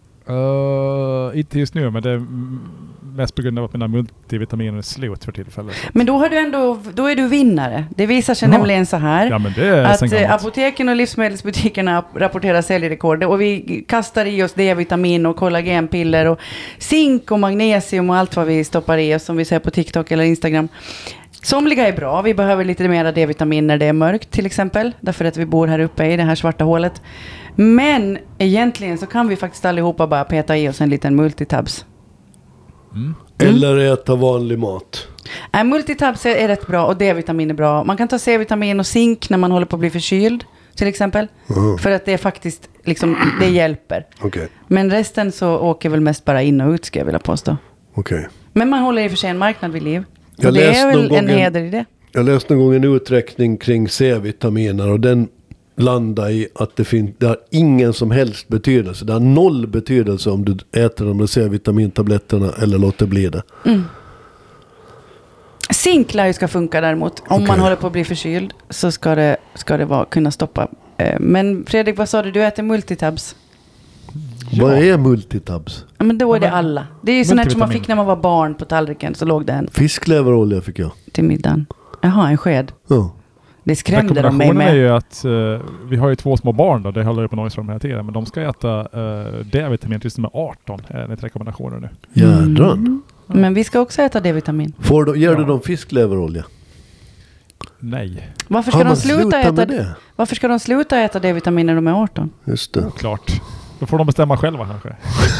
Inte just nu, men det är mest på grund av att mina multivitaminer är slut för tillfället. Men då är du vinnare. Det visar sig nämligen så här att apoteken och livsmedelsbutikerna rapporterar säljrekord och vi kastar i oss D-vitamin och kollagenpiller och zink och magnesium och allt vad vi stoppar i oss som vi ser på TikTok eller Instagram. Somliga är bra. Vi behöver lite mer D-vitamin när det är mörkt till exempel. Därför att vi bor här uppe i det här svarta hålet. Men egentligen så kan vi faktiskt allihopa bara peta i oss en liten multitabs. Eller äta vanlig mat. Multitabs är rätt bra och D-vitamin är bra. Man kan ta C-vitamin och zink när man håller på att bli förkyld till exempel. För att det är faktiskt liksom, det hjälper. Okay. Men resten så åker väl mest bara in och ut, ska jag vilja påstå. Okay. Men man håller i och för sig en marknad vid liv. Och det är väl en heder i det. Jag läste någon gång en uträkning kring C-vitaminer och den landar i att det har ingen som helst betydelse. Det har 0 betydelse om du äter de C-vitamintabletterna eller låter bli det. Zink lär ju ska funka däremot. Om man håller på att bli förkyld så ska det kunna stoppa. Men Fredrik, vad sa du? Du äter multitabs. Ja. Vad är multitabs? Ja, men då är det alla. Det är ju sånt som man fick när man var barn på tallriken. Så låg det en. Fiskleverolja fick jag. Till middagen. Jaha, en sked. Ja. Det skrämde de mig med. Är ju att vi har ju 2 små barn då. Det håller ju på noise från hela tiden. Men de ska äta D-vitamin tills de är 18. Enligt rekommendationer nu. Jädrar. Ja. Men vi ska också äta D-vitamin. Ger du dem fiskleverolja? Nej. Varför ska de sluta äta D-vitamin när de är 18? Just det. Klart. Då får de bestämma själva kanske.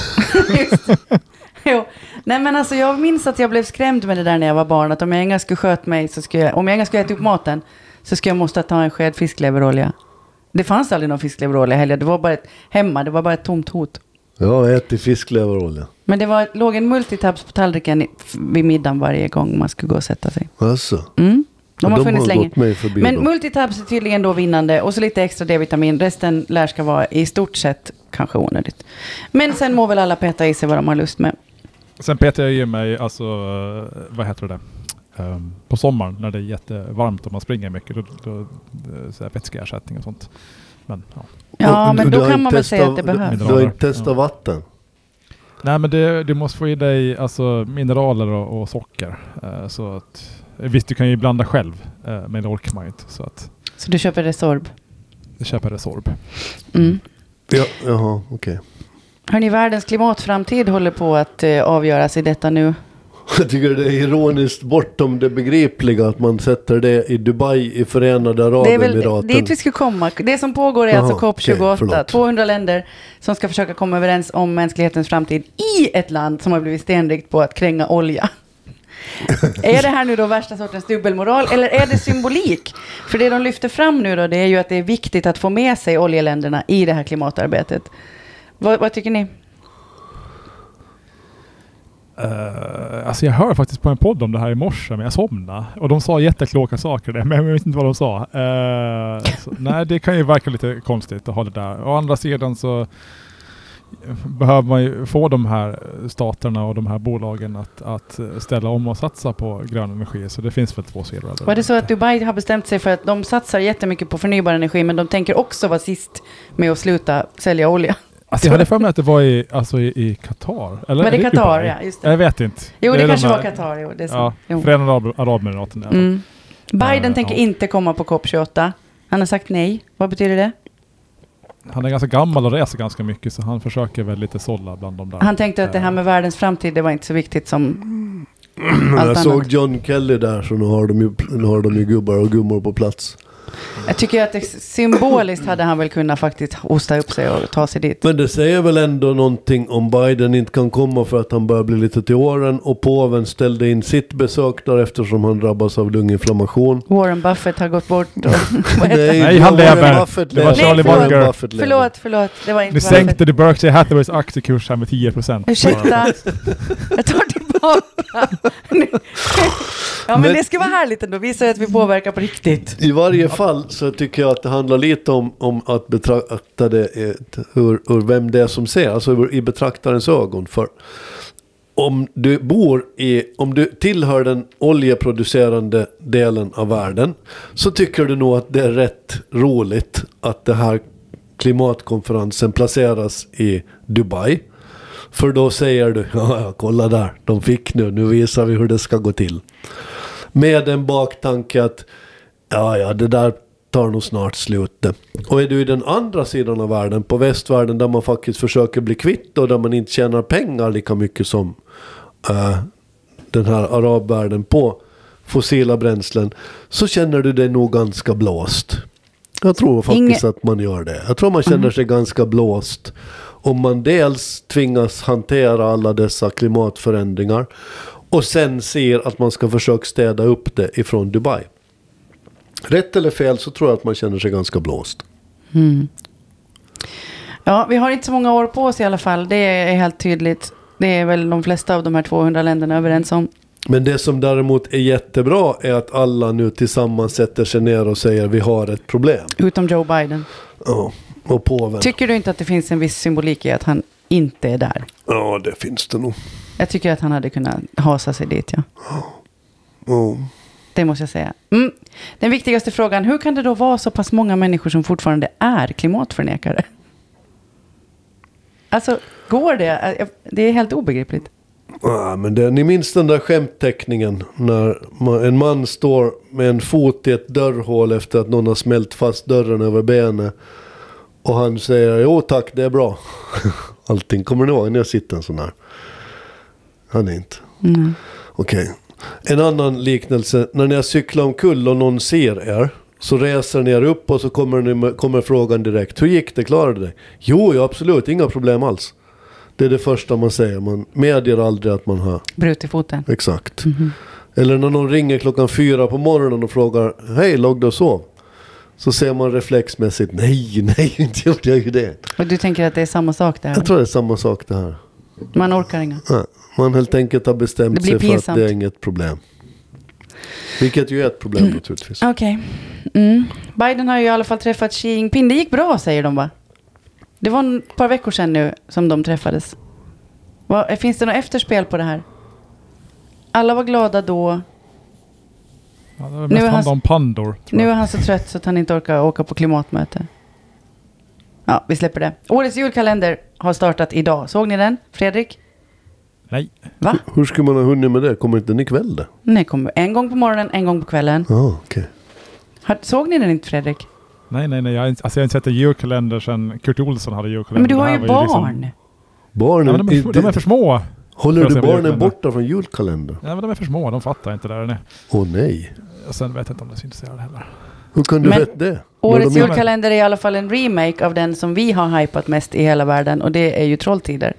Jo. Nej, men alltså jag minns att jag blev skrämd med det där när jag var barn. Att om jag engang skulle sköta mig om jag engang skulle äta upp maten så skulle jag måste ta en sked fiskleverolja. Det fanns aldrig någon fiskleverolja heller. Det var bara ett tomt hot. Jag äter fiskleverolja. Men det låg en multitabs på tallriken vid middagen varje gång man skulle gå och sätta sig. Alltså. De har funnits länge. Men multitabs är tydligen då vinnande. Och så lite extra D-vitamin. Resten lär ska vara i stort sett kanske onödigt. Men sen må väl alla peta i sig vad de har lust med. Sen petar jag ju mig, alltså, vad heter det? På sommaren när det är jättevarmt och man springer mycket. Då så här vätskeersättning och sånt. Men, ja, men då kan man väl säga att det behövs. Du har inte testat vatten? Nej, men du måste få i dig alltså, mineraler och socker. Så att, visst, du kan ju blanda själv, men det orkar man inte. Så du köper Resorb? Jag köper Resorb. Jaha, okej. Hörrni, världens klimatframtid håller på att avgöras i detta nu. Jag tycker det är ironiskt bortom det begripliga att man sätter det i Dubai i Förenade Arabemiraten. Det är väl dit vi ska komma. Det som pågår är alltså COP28. 200 länder som ska försöka komma överens om mänsklighetens framtid i ett land som har blivit stenrikt på att kränga olja. Är det här nu då värsta sortens dubbelmoral eller är det symbolik? För det de lyfter fram nu då, det är ju att det är viktigt att få med sig oljeländerna i det här klimatarbetet. Vad tycker ni? Alltså jag hörde faktiskt på en podd om det här i morse, men jag somnade. Och de sa jättekloka saker där, men jag vet inte vad de sa. Nej, det kan ju verka lite konstigt att ha det där. Å andra sidan så behöver man ju få de här staterna och de här bolagen att ställa om och satsa på grön energi. Så det finns väl två sidor. Var det så att Dubai har bestämt sig för att de satsar jättemycket på förnybar energi, men de tänker också vara sist med att sluta sälja olja? Alltså jag hade för mig att det var i Qatar. Eller var det Qatar, ja, just det. Jag vet inte. Jo, det kanske var Qatar. Jo, det är så. Ja, Förenade Arabemiraten. Biden tänker inte komma på COP28. Han har sagt nej. Vad betyder det? Han är ganska gammal och reser ganska mycket, så han försöker väl lite sålla bland de där. Han tänkte att det här med världens framtid, det var inte så viktigt som allt jag såg annat. John Kelly där, så nu har de ju gubbar och gummor på plats. Jag tycker att det symboliskt hade han väl kunnat faktiskt hosta upp sig och ta sig dit. Men det säger väl ändå någonting om Biden inte kan komma för att han börjar bli lite till åren, och påven ställde in sitt besök där eftersom han drabbas av lunginflammation. Warren Buffett har gått bort. Nej, han lever. Det var Charlie Munger. Förlåt. Det var inte Ni sänkte The Berkshire Hathaways aktiekurs här med 10%. Ursäkta. Jag tar tillbaka. Ja, men det ska vara härligt ändå. Visa att vi påverkar på riktigt. I varje fall så tycker jag att det handlar lite om att betrakta det ur vem det är som ser, alltså i betraktarens ögon. För om du tillhör den oljeproducerande delen av världen, så tycker du nog att det är rätt roligt att det här klimatkonferensen placeras i Dubai. För då säger du, ja, kolla där, de fick nu visar vi hur det ska gå till. Med en baktanke att ja, det där tar nog snart slut. Och är du i den andra sidan av världen, på västvärlden, där man faktiskt försöker bli kvitt och där man inte tjänar pengar lika mycket som den här arabvärlden på fossila bränslen, så känner du dig nog ganska blåst. Jag tror faktiskt att man gör det. Jag tror man känner sig ganska blåst om man dels tvingas hantera alla dessa klimatförändringar och sen ser att man ska försöka städa upp det ifrån Dubai. Rätt eller fel, så tror jag att man känner sig ganska blåst. Ja, vi har inte så många år på oss i alla fall. Det är helt tydligt. Det är väl de flesta av de här 200 länderna överens om. Men det som däremot är jättebra är att alla nu tillsammans sätter sig ner och säger vi har ett problem. Utom Joe Biden. Ja, och påven. Tycker du inte att det finns en viss symbolik i att han inte är där? Ja, det finns det nog. Jag tycker att han hade kunnat hasa sig dit, ja. Ja. Det måste jag säga. Den viktigaste frågan, hur kan det då vara så pass många människor som fortfarande är klimatförnekare? Alltså, går det? Det är helt obegripligt. Ja, men ni minns den där skämtteckningen när en man står med en fot i ett dörrhål efter att någon har smält fast dörren över benet, och han säger, jo tack, det är bra. Allting, kommer ni ihåg när jag sitter en sån här? Han är inte. Okej. En annan liknelse, när ni har cyklat omkull och någon ser er, så reser ni er upp och så kommer frågan direkt, hur gick det, klarade det? Jo, absolut, inga problem alls. Det är det första man säger. Man medger aldrig att man har brutit foten. Exakt. Eller när någon ringer 4:00 på morgonen och frågar, hej, låg du och sov? Så ser man reflexmässigt, nej, inte gjorde jag ju det. Och du tänker att det är samma sak det här? Jag tror det är samma sak det här. Man orkar inga. Ja, man helt enkelt har bestämt sig för att det är inget problem. Vilket ju är ett problem naturligtvis. Okej. Biden har ju i alla fall träffat Xi Jinping. Det gick bra, säger de, va? Det var ett par veckor sedan nu som de träffades. Finns det något efterspel på det här? Alla var glada då. Ja, det var mest hand om pandor. Nu är han så trött så att han inte orkar åka på klimatmöte. Ja, vi släpper det. Årets julkalender har startat idag. Såg ni den, Fredrik? Nej. Va? Hur ska man ha hunnit med det? Kommer inte den ikväll det? Nej, kommer en gång på morgonen, en gång på kvällen. Ja, okej. Såg ni den inte, Fredrik? Nej. Jag har inte sett en julkalender sedan Kurt Olsson hade julkalender. Men du har ju barn. Barnen, ja, de är för små. Håller du barnen borta från julkalender? Ja, men de är för små. De fattar inte där. Åh nej. Och sen vet jag inte om de är intresserade heller. Hur kan du veta det? Årets julkalender är i alla fall en remake av den som vi har hypat mest i hela världen. Och det är ju Trolltider.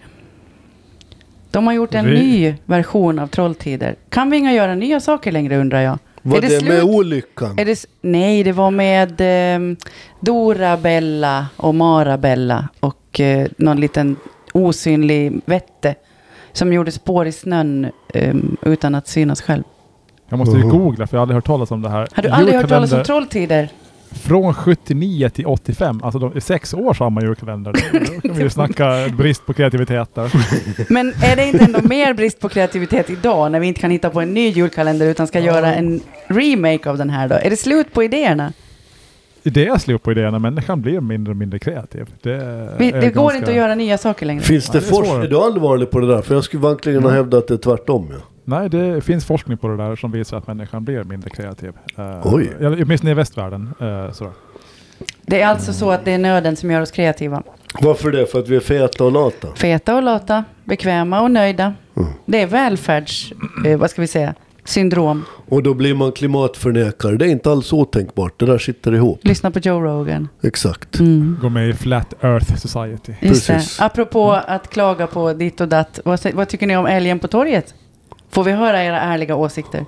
De har gjort en ny version av Trolltider. Kan vi inga göra nya saker längre, undrar jag? Var det med olyckan? Nej, det var med Dora Bella och Mara Bella och någon liten osynlig vette. som gjorde spår i snön utan att synas själv. Jag måste ju googla för jag har aldrig hört talas om det här. Har du aldrig hört talas om Trolltider? Från 79 till 85. Alltså i 6 år så har man julkalender. Då kan vi ju snacka brist på kreativitet där. Men är det inte ändå mer brist på kreativitet idag när vi inte kan hitta på en ny julkalender utan ska göra en remake av den här då? Är det slut på idéerna? Det är slut på idéerna, men människan blir mindre och mindre kreativ. Det går inte att göra nya saker längre. Finns det är du allvarlig på det där? För jag skulle verkligen ha hävdat att det är tvärtom. Ja. Nej, det finns forskning på det där som visar att människan blir mindre kreativ. Oj. Åtminstone i västvärlden. Så. Det är alltså så att det är nöden som gör oss kreativa. Varför det? För att vi är feta och lata? Feta och lata, bekväma och nöjda. Det är välfärds, vad ska vi säga, syndrom. Och då blir man klimatförnekare. Det är inte alls otänkbart. Det där sitter ihop. Lyssna på Joe Rogan. Exakt. Gå med i Flat Earth Society. Just det. Apropå att klaga på ditt och datt. Vad tycker ni om älgen på torget? Får vi höra era ärliga åsikter?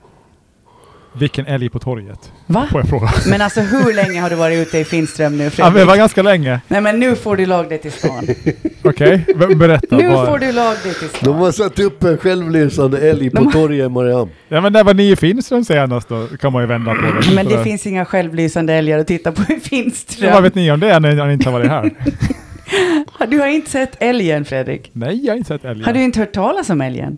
Vilken älg på torget? Va? Får jag fråga. Men alltså hur länge har du varit ute i Finström nu, Fredrik? Ja, men det var ganska länge. Nej, men nu får du lag dig till stan. Okej, berätta. Nu får du lag dig till stan. De har satt upp en självlysande älg på torget i Mariam. Ja, men när var ni i Finström senast då? Kan man ju vända på det. Men det finns inga självlysande älgar att titta på i Finström. Vad vet ni om det när ni inte har varit här? Du har inte sett älgen, Fredrik? Nej, jag har inte sett älgen. Har du inte hört talas om älgen?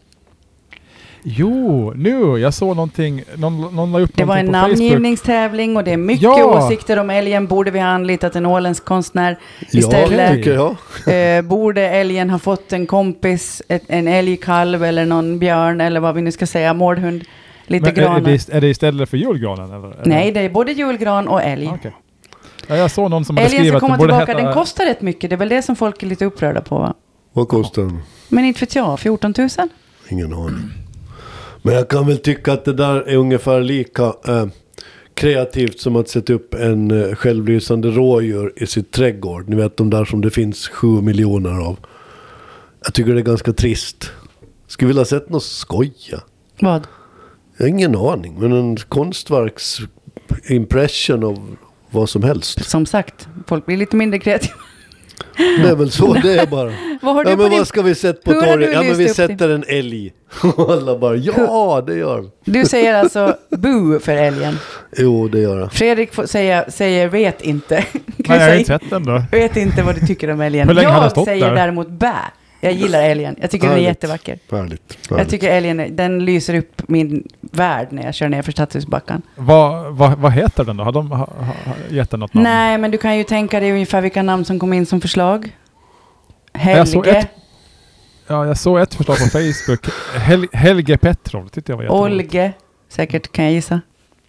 Jo, nu. Jag såg någonting. Någon la upp det var en namngivningstävling och det är mycket åsikter om älgen. Borde vi ha anlitat en åländsk konstnär istället? Ja, tycker jag. Borde älgen ha fått en kompis, en älgkalv eller någon björn eller vad vi nu ska säga, mårdhund, lite granar. Är det istället för julgranen? Eller? Nej, det är både julgran och älg. Okay. Ja, jag såg någon som hade skrivit skrivit att den borde tillbaka, den kostar rätt mycket. Det är väl det som folk är lite upprörda på, va? Vad kostar den? Men inte vet jag, 14 000? Ingen aning. Men jag kan väl tycka att det där är ungefär lika kreativt som att sätta upp en självlysande rådjur i sitt trädgård. Ni vet de där som det finns 7 miljoner av. Jag tycker det är ganska trist. Skulle vilja sett något skoja. Vad? Jag har ingen aning. Men en konstverks impression av vad som helst. Som sagt, folk blir lite mindre kreativa. Det är väl så det är bara. Vad ska vi sätta på torget? Ja, men vi sätter en älg. Och alla bara, ja, det gör vi. Du säger alltså boo för älgen. Jo, det gör jag. Fredrik säger vet inte. Nej, jag har inte sett den då. Vet inte vad du tycker om älgen. Jag säger däremot bä. Jag gillar älgen. Jag tycker den är jättevacker. Härligt. Jag tycker älgen, den lyser upp min värld när jag kör ner för Stadshusbackan. Vad heter den då? Har de gett den något namn? Nej, men du kan ju tänka dig ungefär vilka namn som kom in som förslag. Helge. Jag såg ett förslag på Facebook. Helge Petrov tyckte jag var jätteroligt. Olge, säkert kan jag gissa.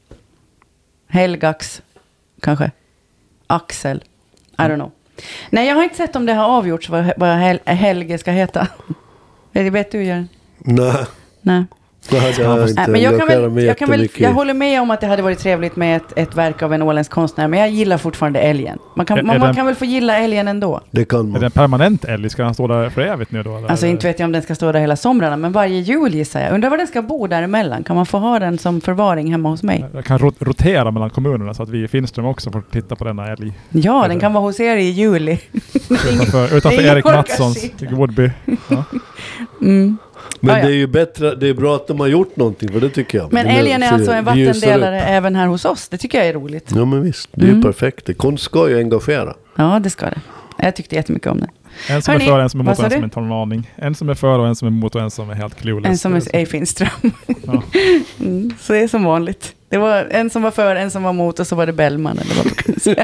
Helgax, kanske. Axel, I don't know. Nej, jag har inte sett om det har avgjorts vad Helge ska heta. Vet du, Göran? Nej. Jag håller med om att det hade varit trevligt med ett verk av en åländsk konstnär, men jag gillar fortfarande älgen. Man kan väl få gilla älgen ändå. Det kan man. Är det en permanent älg? Ska han stå där för evigt nu då? Eller? Alltså inte vet jag om den ska stå där hela somrarna, men varje jul gissar jag. Undrar vad den ska bo däremellan. Kan man få ha den som förvaring hemma hos mig? Jag kan rotera mellan kommunerna så att vi i Finström också får titta på denna älg. Ja, den kan vara hos er i juli. utanför Erik Mattssons Woodby. Ja. Men det är ju bättre, det är bra att de har gjort någonting, för det tycker jag. Men älgen är alltså en vattendelare även här hos oss. Det tycker jag är roligt. Ja, men visst. Det är ju perfekt. Konst ska ju engagera. Ja, det ska det. Jag tyckte jättemycket om det. En som är för, en som är emot, en som inte har någon aning. En som är för och en som är emot och en som är helt clueless. En som är Finström. Ja. Så det är som vanligt. Det var en som var för, en som var emot och så var det Bellman. Eller vad man kunde säga.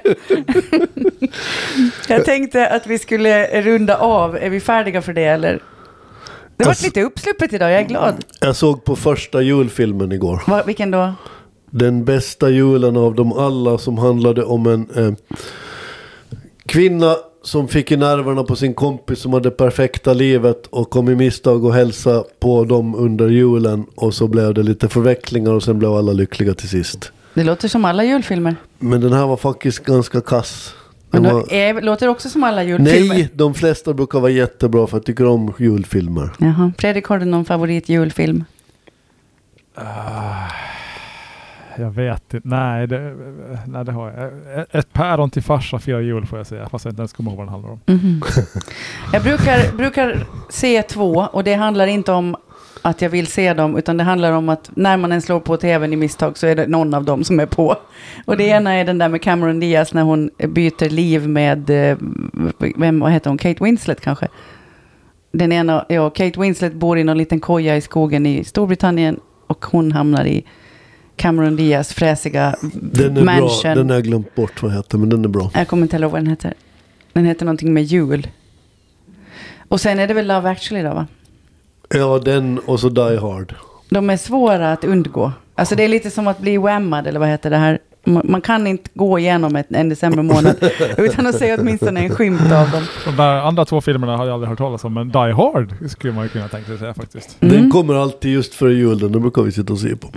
Jag tänkte att vi skulle runda av. Är vi färdiga för det eller? Det var lite uppsluppet idag, jag är glad. Jag såg på första julfilmen igår. Vilken då? Den bästa julen av dem alla, som handlade om en kvinna som fick i nerverna på sin kompis som hade perfekta livet och kom i misstag och hälsa på dem under julen, och så blev det lite förvecklingar och sen blev alla lyckliga till sist. Det låter som alla julfilmer. Men den här var faktiskt ganska kass. Men låter också som alla julfilmer? Nej, de flesta brukar vara jättebra, för jag tycker om julfilmer. Jaha. Fredrik, har du någon favorit julfilm? Jag vet inte. Nej, det har jag. Ett päron till farsa 4 jul får jag säga. Fast jag inte ens kommer ihåg vad den handlar om. Jag brukar se 2 och det handlar inte om att jag vill se dem, utan det handlar om att när man än slår på tvn i misstag så är det någon av dem som är på. Och det ena är den där med Cameron Diaz när hon byter liv med vad heter hon? Kate Winslet kanske. Den ena, Kate Winslet bor i någon liten koja i skogen i Storbritannien och hon hamnar i Cameron Diaz fräsiga den mansion. Bra. Den har jag glömt bort vad den heter, men den är bra. Jag kommer inte ihåg vad den heter. Den heter någonting med jul. Och sen är det väl Love Actually då, va? Ja, den och så Die Hard. De är svåra att undgå. Alltså det är lite som att bli whammad, eller vad heter det här? Man kan inte gå igenom en december månad utan att se åtminstone en skymt av dem. De där andra 2 filmerna har jag aldrig hört talas om, men Die Hard skulle man ju kunna tänka sig faktiskt. Den kommer alltid just före julen, den brukar vi sitta och se på.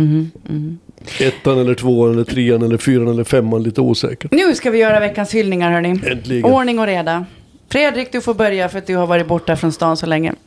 1 eller 2 eller 3 eller 4 eller 5, lite osäker. Nu ska vi göra veckans hyllningar, hörni. Äntligen. Ordning och reda. Fredrik, du får börja för att du har varit borta från stan så länge.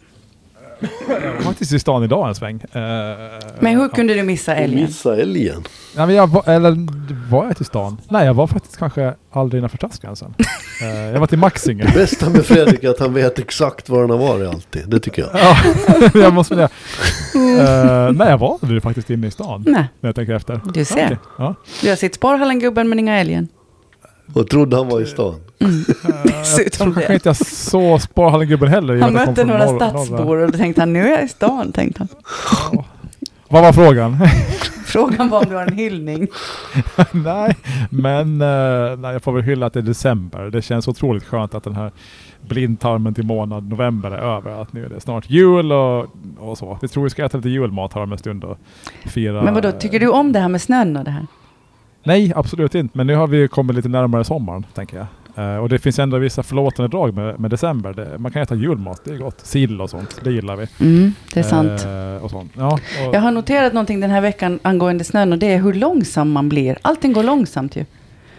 Jag var faktiskt i stan idag en sväng. Men hur kunde du missa älgen? Ja, men var jag till stan? Nej, jag var faktiskt kanske aldrig innanför stadsgränsen. Jag var till Maxinge. Det bästa med Fredrik är att han vet exakt var han har varit alltid. Det tycker jag. Ja, jag måste säga. Nej, jag var aldrig faktiskt inne i stan. Nej. När jag tänker efter. Du ser. Okay. Ja. Du har sitt Sparhallen-gubben men inga älgen. Och trodde han var i stan. Jag tror kanske inte jag så Sparhallen-gubben heller. Han mötte några stadsbor och då tänkte han, nu är jag i stan, tänkte han. Ja. Vad var frågan? Frågan var om du har en hyllning. Nej, men jag får väl hylla att det är december. Det känns otroligt skönt att den här blindtarmen till månad november är över. Att nu är det snart jul och så. Vi tror vi ska äta lite julmat här om en stund och fira. Men vadå, tycker du om det här med snön och det här? Nej, absolut inte. Men nu har vi kommit lite närmare sommaren, tänker jag. Och det finns ändå vissa förlåtande drag med december. Man kan äta julmat, det är gott. Sill och sånt, det gillar vi. Det är sant. Och sånt. Ja, och jag har noterat någonting den här veckan angående snön och det är hur långsam man blir. Allting går långsamt ju.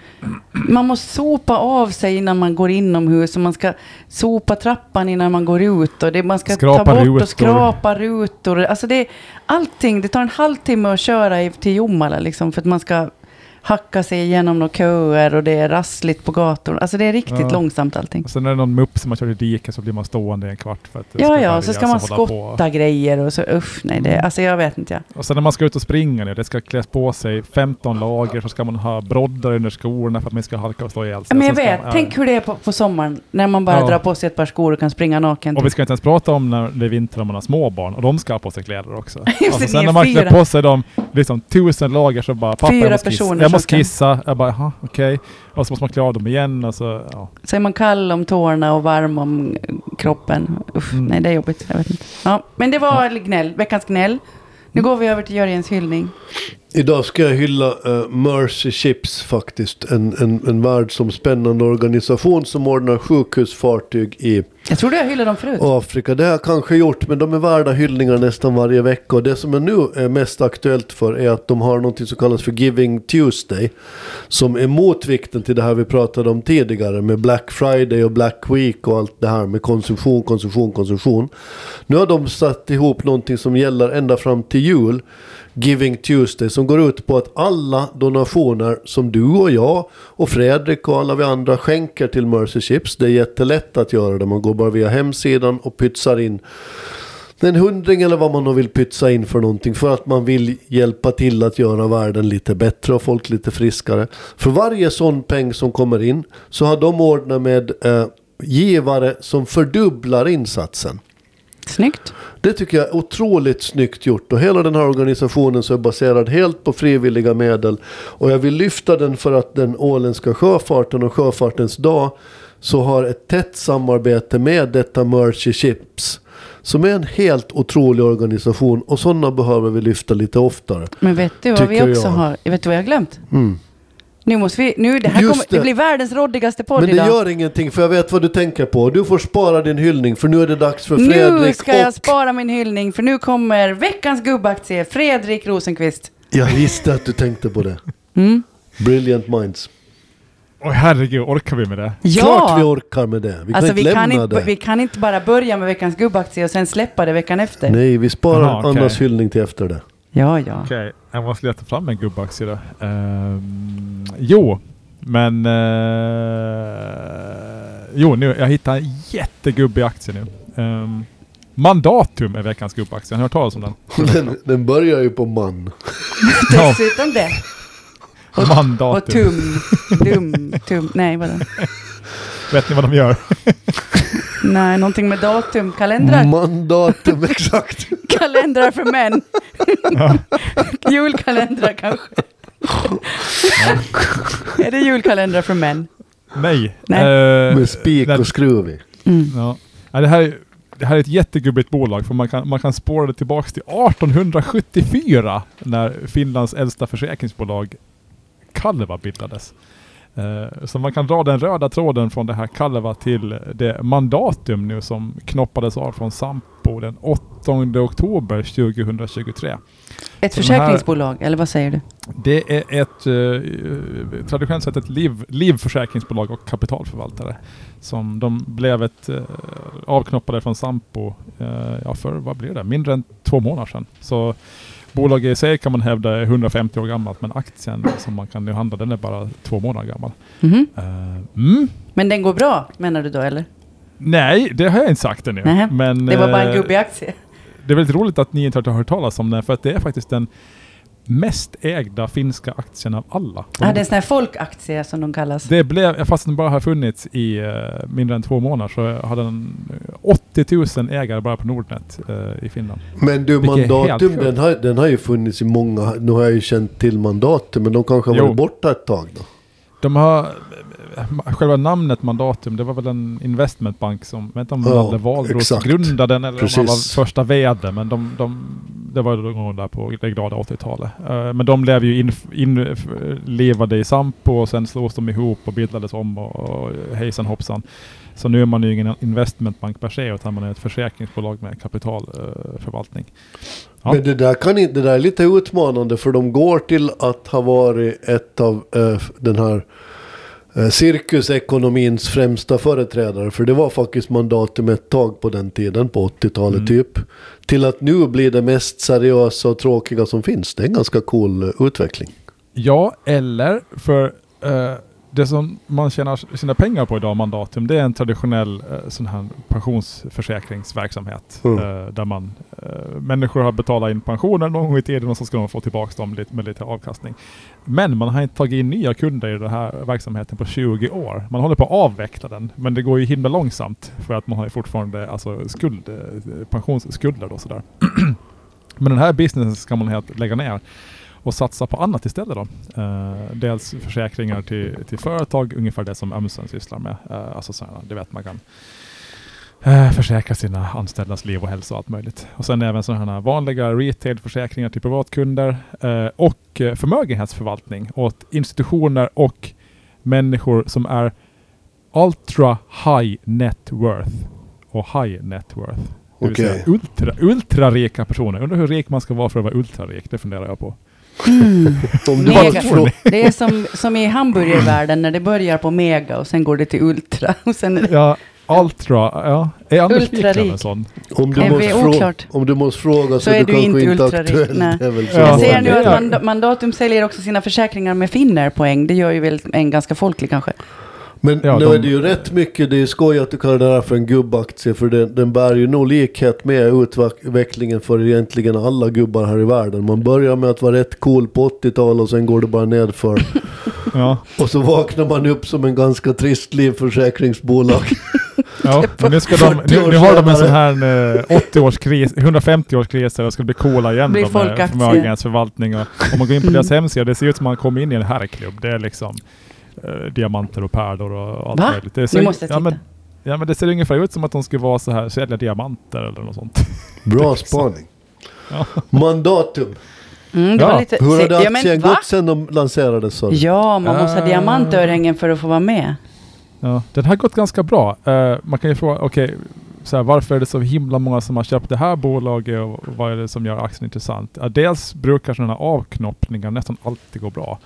Man måste sopa av sig innan man går inomhus och man ska sopa trappan innan man går ut och man ska ta bort och skrapa rutor. Alltså allting, det tar en halvtimme att köra till Jomala liksom för att man ska hacka sig igenom några köer och det är rassligt på gatorna. Alltså det är riktigt långsamt allting. Och sen är det någon mupp som man kör i diket så blir man stående i en kvart för att så ska man skotta grejer och så alltså jag vet inte. Och sen när man ska ut och springa nu, det ska kläs på sig 15 lager så ska man ha broddar under skorna för att man ska halka och stå ihjäl sig. Men jag vet, tänk hur det är på sommaren när man bara drar på sig ett par skor och kan springa naken. Och vi ska inte ens prata om när det är vinter och man har små barn och de ska ha på sig kläder också. Alltså, sen när man klär på sig de liksom 1000 lager så bara pappa, jag måste kissa. Jag bara, okej. Och så måste man klä av dem igen. Och så är man kall om tårna och varm om kroppen. Nej, det är jobbigt. Jag vet inte. Ja, men det var veckans gnäll. Nu går vi över till Jörgens hyllning. Idag ska jag hylla Mercy Ships faktiskt. En världsomspännande organisation som ordnar sjukhusfartyg i jag tror jag hyllade dem förut. Afrika. Det har jag kanske gjort, men de är värda hyllningar nästan varje vecka. Och det som är nu är mest aktuellt för är att de har något som kallas för Giving Tuesday. Som är motvikten till det här vi pratade om tidigare med Black Friday och Black Week och allt det här med konsumtion. Nu har de satt ihop någonting som gäller ända fram till jul. Giving Tuesday som går ut på att alla donationer som du och jag och Fredrik och alla vi andra skänker till Mercy Ships, det är jättelätt att göra det. Man går bara via hemsidan och pytsar in en 100 eller vad man nu vill pytsa in för någonting för att man vill hjälpa till att göra världen lite bättre och folk lite friskare. För varje sån peng som kommer in så har de ordnat med givare som fördubblar insatsen. Snyggt. Det tycker jag är otroligt snyggt gjort och hela den här organisationen så är baserad helt på frivilliga medel och jag vill lyfta den för att den åländska sjöfarten och sjöfartens dag så har ett tätt samarbete med detta Mercy Ships som är en helt otrolig organisation och sådana behöver vi lyfta lite oftare. Men vet du vad vi också har? Vet du vad jag har glömt? Nu måste vi, det blir världens roddigaste podd idag. Men det gör ingenting för jag vet vad du tänker på. Du får spara din hyllning för nu är det dags för Fredrik. Nu ska jag spara min hyllning för nu kommer veckans gubbaktie, Fredrik Rosenqvist. Jag visste att du tänkte på det. Brilliant minds. Herregud, orkar vi med det? Ja! Klart vi orkar med det. Vi kan inte lämna det. Vi kan inte bara börja med veckans gubbaktie och sen släppa det veckan efter. Nej, vi sparar Annas hyllning till efter det. Ja. Okej, jag måste leta fram en gubbaktie då. Nu, jag hittar en jättegubbig aktie nu. Mandatum är veckans gubbaktie. Har ni hört talas om den? Den börjar ju på man. Dessutom det. Mandatum. Och tum. Nej, vadå? Vet ni vad de gör? Nej, någonting med datum. Kalendrar. Mandatum, exakt. Kalendrar för män. Ja. Julkalendrar kanske. Är det julkalendrar för män? Nej. Med spik och skruv i. Ja. Det här är ett jättegubbigt bolag, för man kan spåra det tillbaka till 1874 när Finlands äldsta försäkringsbolag Kaleva bildades. Så man kan dra den röda tråden från det här Kaleva till det Mandatum nu som knoppades av från Sampo den 8 oktober 2023. Ett försäkringsbolag, eller vad säger du? Det är ett traditionellt sett ett livförsäkringsbolag och kapitalförvaltare som de blev avknoppade från Sampo för vad blir det? Mindre än 2 månader sedan. Så bolaget i sig kan man hävda är 150 år gammalt, men aktien som man kan nu handla, den är bara 2 månader gammal. Men den går bra, menar du då, eller? Nej, det har jag inte sagt ännu. Men det var bara en gubbig aktie. Det är väldigt roligt att ni inte har hört talas om den, för att det är faktiskt den mest ägda finska aktien av alla. Det är en sån här folkaktie som de kallas. Det blev, fast den bara har funnits i mindre än 2 månader, så hade den 80 000 ägare bara på Nordnet i Finland. Men du, Mandatum, den har ju funnits i många, nu har jag ju känt till Mandatum, men de kanske har varit borta ett tag då. De har, själva namnet Mandatum, det var väl en investmentbank som, jag vet inte om Lalle Wahlroos grundade den, eller om han var första vd, men det var då där på det glada 80-talet. Men de blev ju inlevade i Sampo, och sen slås de ihop och bildades om och hejsan hoppsan. Så nu är man ju ingen investmentbank per se, utan man är ett försäkringsbolag med kapitalförvaltning. Ja. Men det där är lite utmanande, för de går till att ha varit ett av den här cirkusekonomins främsta företrädare, för det var faktiskt Mandatum ett tag på den tiden, på 80-talet typ, till att nu bli det mest seriösa och tråkiga som finns. Det är en ganska cool utveckling. Ja, eller för det som man tjänar sina pengar på idag, Mandatum, det är en traditionell sån här pensionsförsäkringsverksamhet där man människor har betalat in pensioner någon gång i tiden, och så ska de få tillbaka dem med lite avkastning. Men man har inte tagit in nya kunder i den här verksamheten på 20 år. Man håller på att avveckla den, men det går ju himla långsamt för att man har ju fortfarande pensionsskulder och sådär. Men den här businessen ska man helt lägga ner och satsa på annat istället då. Dels försäkringar till företag, ungefär det som Amazon sysslar med. Alltså sådana, det vet man kan försäkra sina anställdas liv och hälsa och allt möjligt. Och sen även sådana här vanliga retailförsäkringar till privatkunder och förmögenhetsförvaltning åt institutioner och människor som är ultra high net worth och high net worth. Det vill säga ultrarika personer. Undrar hur rik man ska vara för att vara ultrarik, det funderar jag på. Det är som i hamburgervärlden när det börjar på mega och sen går det till ultra. Och sen är det ultra, ja. Är Anders Wikström en sån? Om du måste fråga så är du kanske inte aktuell. Jag ser nu att Mandatum säljer också sina försäkringar med Finnair-poäng. Det gör ju väl en ganska folklig kanske. Men nu är det ju rätt mycket, det är skoj att du kallar det här för en gubbaktie, för den bär ju nog likhet med utvecklingen för egentligen alla gubbar här i världen. Man börjar med att vara rätt cool på 80-talet och sen går det bara nedför. Och så vaknar man upp som en ganska trist livförsäkringsbolag. Ja, men nu har de en sån här 80-årskris, 150-årskris, och ska bli coola igen med förmögenhetsförvaltning. Och om man går in på deras hemsida, det ser ut som man kommer in i en herrklubb. Det är liksom diamanter och pärlor och allt möjligt. Det ser, måste titta. Men det ser ungefär ut som att de skulle vara så här, sälja diamanter eller något sånt. Bra spaning. Mandatum. Hur har det aktien gått sedan de lanserades? Ja, man måste ha diamantörhängen för att få vara med. Ja, den har gått ganska bra. Man kan ju fråga, varför är det så himla många som har köpt det här bolaget och vad är det som gör aktien intressant? Dels brukar sådana avknoppningar nästan alltid gå bra.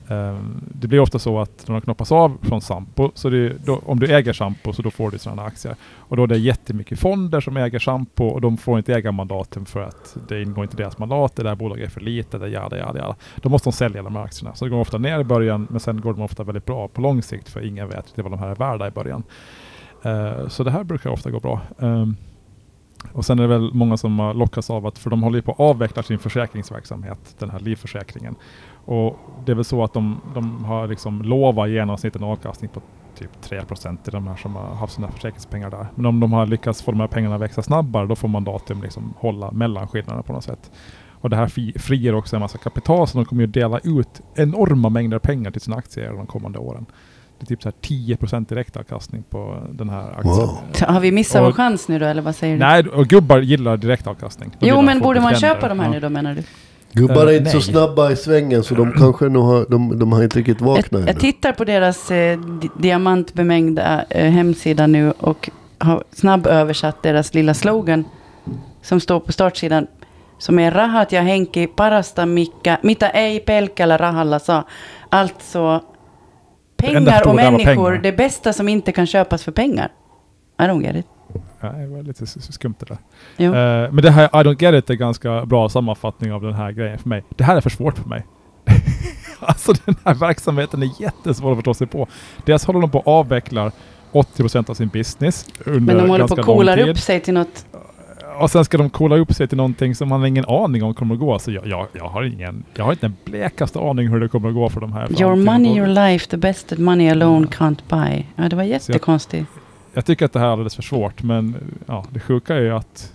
Det blir ofta så att de knoppas av från Sampo, så om du äger Sampo så då får du sådana aktier. Och då är det jättemycket fonder som äger Sampo och de får inte äga mandaten för att det ingår inte deras mandat, det där bolaget är för lite, det jada. Då måste de sälja de här aktierna. Så det går ofta ner i början, men sen går de ofta väldigt bra på lång sikt för ingen vet vad de här är värda i början. Så det här brukar ofta gå bra. Och sen är det väl många som har lockats av att, för de håller ju på att avveckla sin försäkringsverksamhet, den här livförsäkringen. Och det är väl så att de har liksom lovat genomsnitt en avkastning på typ 3% till de här som har haft sina försäkringspengar där. Men om de har lyckats få de här pengarna växa snabbare, då får mandatum liksom hålla mellanskillnaderna på något sätt. Och det här friger också en massa kapital, så de kommer ju dela ut enorma mängder pengar till sina aktier de kommande åren. Det är typ så här 10% direktavkastning på den här aktien. Wow. Har vi missat vår chans nu då, eller vad säger du? Nej, och gubbar gillar direktavkastning. Jo, men borde man köpa de här nu då, menar du? Gubbar är inte så snabba i svängen, så de kanske nog har inte riktigt vaknat ännu. Jag tittar på deras diamantbemängda hemsida nu och har snabb översatt deras lilla slogan som står på startsidan, som är rahat ja henki parasta mitä ei pelkällä rahalla saa. Alltså pengar och människor, det bästa som inte kan köpas för pengar. I don't get it. Ja, det var lite skumt det där. Men det här I don't get it är ganska bra sammanfattning av den här grejen för mig. Det här är för svårt för mig. Alltså den här verksamheten är jättesvår att förstå sig på. Dels håller de på att avveckla 80% av sin business under men de håller på att kola upp sig till något. Och sen ska de kolla upp sig till någonting som man har ingen aning om kommer att gå. Så jag har inte en blekaste aning hur det kommer att gå för de här. Your money, your life, the best that money alone can't buy. Ja, det var jättekonstigt. Jag tycker att det här är alldeles för svårt, men det sjuka är ju att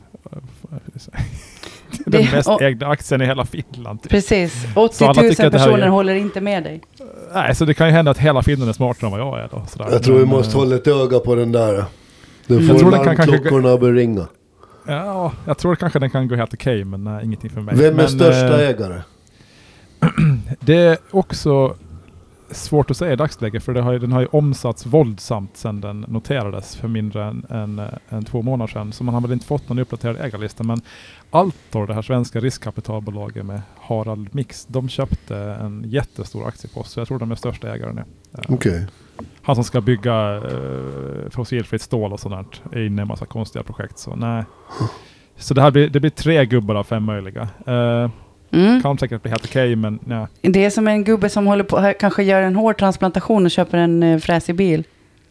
den mest ägda aktien i hela Finland. Typ. Precis, 80 000 personer håller inte med dig. Nej, så det kan ju hända att hela Finland är smartare än vad jag är då. Sådär. Jag tror vi måste hålla ett öga på den där. Du får larmklockorna att ringa. Ja, jag tror kanske den kan gå helt okej, men nej, ingenting för mig. Vem är största ägare? Det är också svårt att säga i dagsläget, för den har ju omsatts våldsamt sedan den noterades för mindre än 2 månader sedan. Så man har väl inte fått någon uppdaterad ägarlista, men Altor, det här svenska riskkapitalbolaget med Harald Mix, de köpte en jättestor aktiepost, så jag tror de är största ägaren nu. Okej. Han som ska bygga fossilfritt stål och sådant är inne i en massa konstiga projekt, så nej. Så det blir 3 gubbar av 5 möjliga. Kan säkert bli helt okej, men nej. Det är som en gubbe som håller på, kanske gör en hårtransplantation och köper en fräsig bil.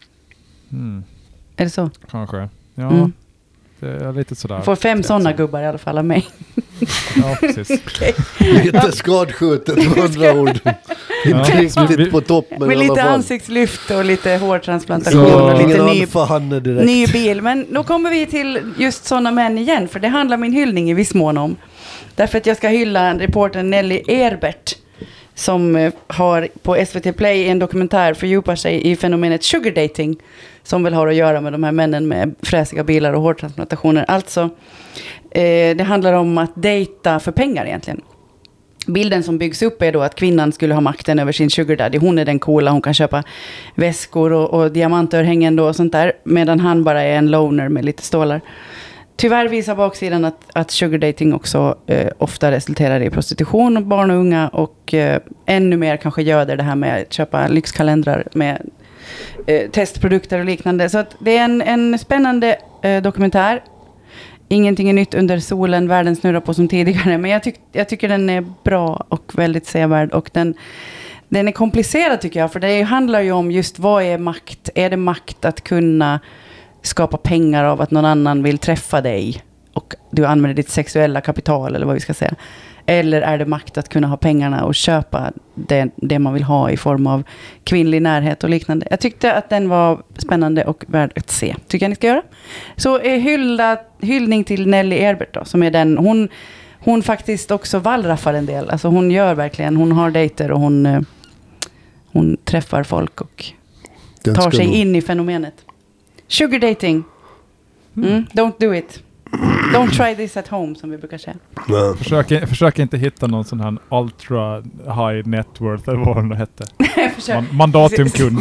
Är det så? Kanske. Ja, det är lite sådär. Får 5 sådana gubbar i alla fall av mig. Ja, precis. Okay. Lite skadskjutet med andra ord. Inte riktigt på topp, men med i alla lite fall. Ansiktslyft och lite hårtransplantation och lite ny bil. Men då kommer vi till just sådana män igen, för det handlar min hyllning i viss mån om. Därför att jag ska hylla reportern Nelly Erbert, som har på SVT Play en dokumentär fördjupar sig i fenomenet sugar dating, som väl har att göra med de här männen med fräsiga bilar och hårtransplantationer. Alltså, det handlar om att dejta för pengar egentligen. Bilden som byggs upp är då att kvinnan skulle ha makten över sin sugar daddy. Hon är den coola, hon kan köpa väskor och diamantörhängen och sånt där, medan han bara är en loner med lite stålar. Tyvärr visar baksidan att sugar dating också ofta resulterar i prostitution och barn och unga, och ännu mer kanske göder det här med att köpa lyxkalendrar med testprodukter och liknande. Så att det är en spännande dokumentär. Ingenting är nytt under solen, världen snurrar på som tidigare, men jag tycker den är bra och väldigt sevärd, och den är komplicerad tycker jag, för det handlar ju om just vad är makt. Är det makt att kunna skapa pengar av att någon annan vill träffa dig och du använder ditt sexuella kapital, eller vad vi ska säga? Eller är det makt att kunna ha pengarna och köpa det man vill ha i form av kvinnlig närhet och liknande? Jag tyckte att den var spännande och värd att se. Tycker jag ni ska göra. Så hyllning till Nelly Erbert då, som är den. Hon faktiskt också wallraffar en del. Alltså hon gör verkligen, hon har dejter och hon träffar folk och tar sig in i fenomenet. Sugar dating. Don't do it. Don't try this at home, som vi brukar säga. Försök inte hitta någon sån här ultra high net worth eller vad det hette. Mandatumkund.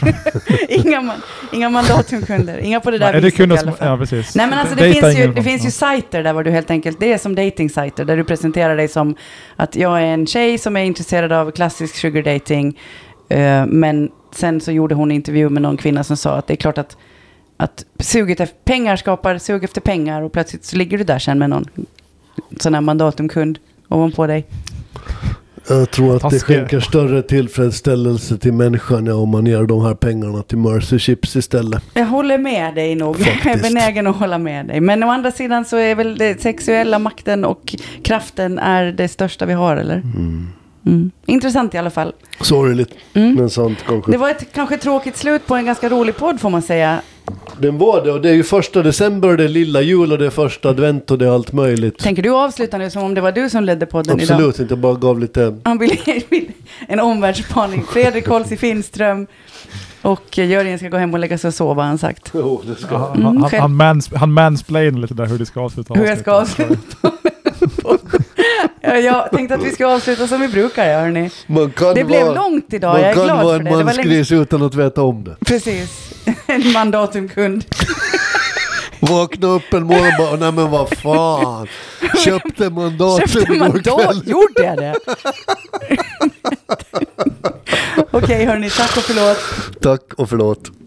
Inga mandatumkunder. Inga på det där viset i alla fall. Ja, precis. Nej, men alltså det finns ju sajter där var du helt enkelt, det är som dating-sajter där du presenterar dig som att jag är en tjej som är intresserad av klassisk sugar dating, men sen så gjorde hon en intervju med någon kvinna som sa att det är klart att suget efter pengar skapar sug efter pengar, och plötsligt så ligger du där sen med någon sån här mandatumkund ovanpå dig. Jag tror att det skänker större tillfredsställelse till människan om man ger de här pengarna till Mercy Chips istället. Jag håller med dig nog. Faktiskt. Jag är benägen att hålla med dig. Men å andra sidan så är väl det sexuella makten och kraften är det största vi har, eller? Intressant i alla fall. Sorgligt, men sant kanske. Det var ett kanske tråkigt slut på en ganska rolig podd, får man säga. Den var det, och det är ju 1 december, det är lilla jul och det är första advent och det är allt möjligt. Tänker du avsluta nu som om det var du som ledde podden Absolut, idag? Absolut, inte bara gav lite... Han vill en omvärldsspaning. Fredrik hålls i Finström och Jörgen ska gå hem och lägga sig och sova, han sagt. Jo, det ska. Han mansplain lite där hur det ska avsluta. Hur jag ska avsluta. Jag tänkte att vi ska avsluta som vi brukar, hörni. Det blev långt idag, jag är glad för det. Man kan vara en mansgris utan att veta om det. Precis, en mandatumkund. Vakna upp en morgon och bara, nej men vad fan. Köpte mandat igår kväll. Gjorde jag det? Okej, hörni, tack och förlåt. Tack och förlåt.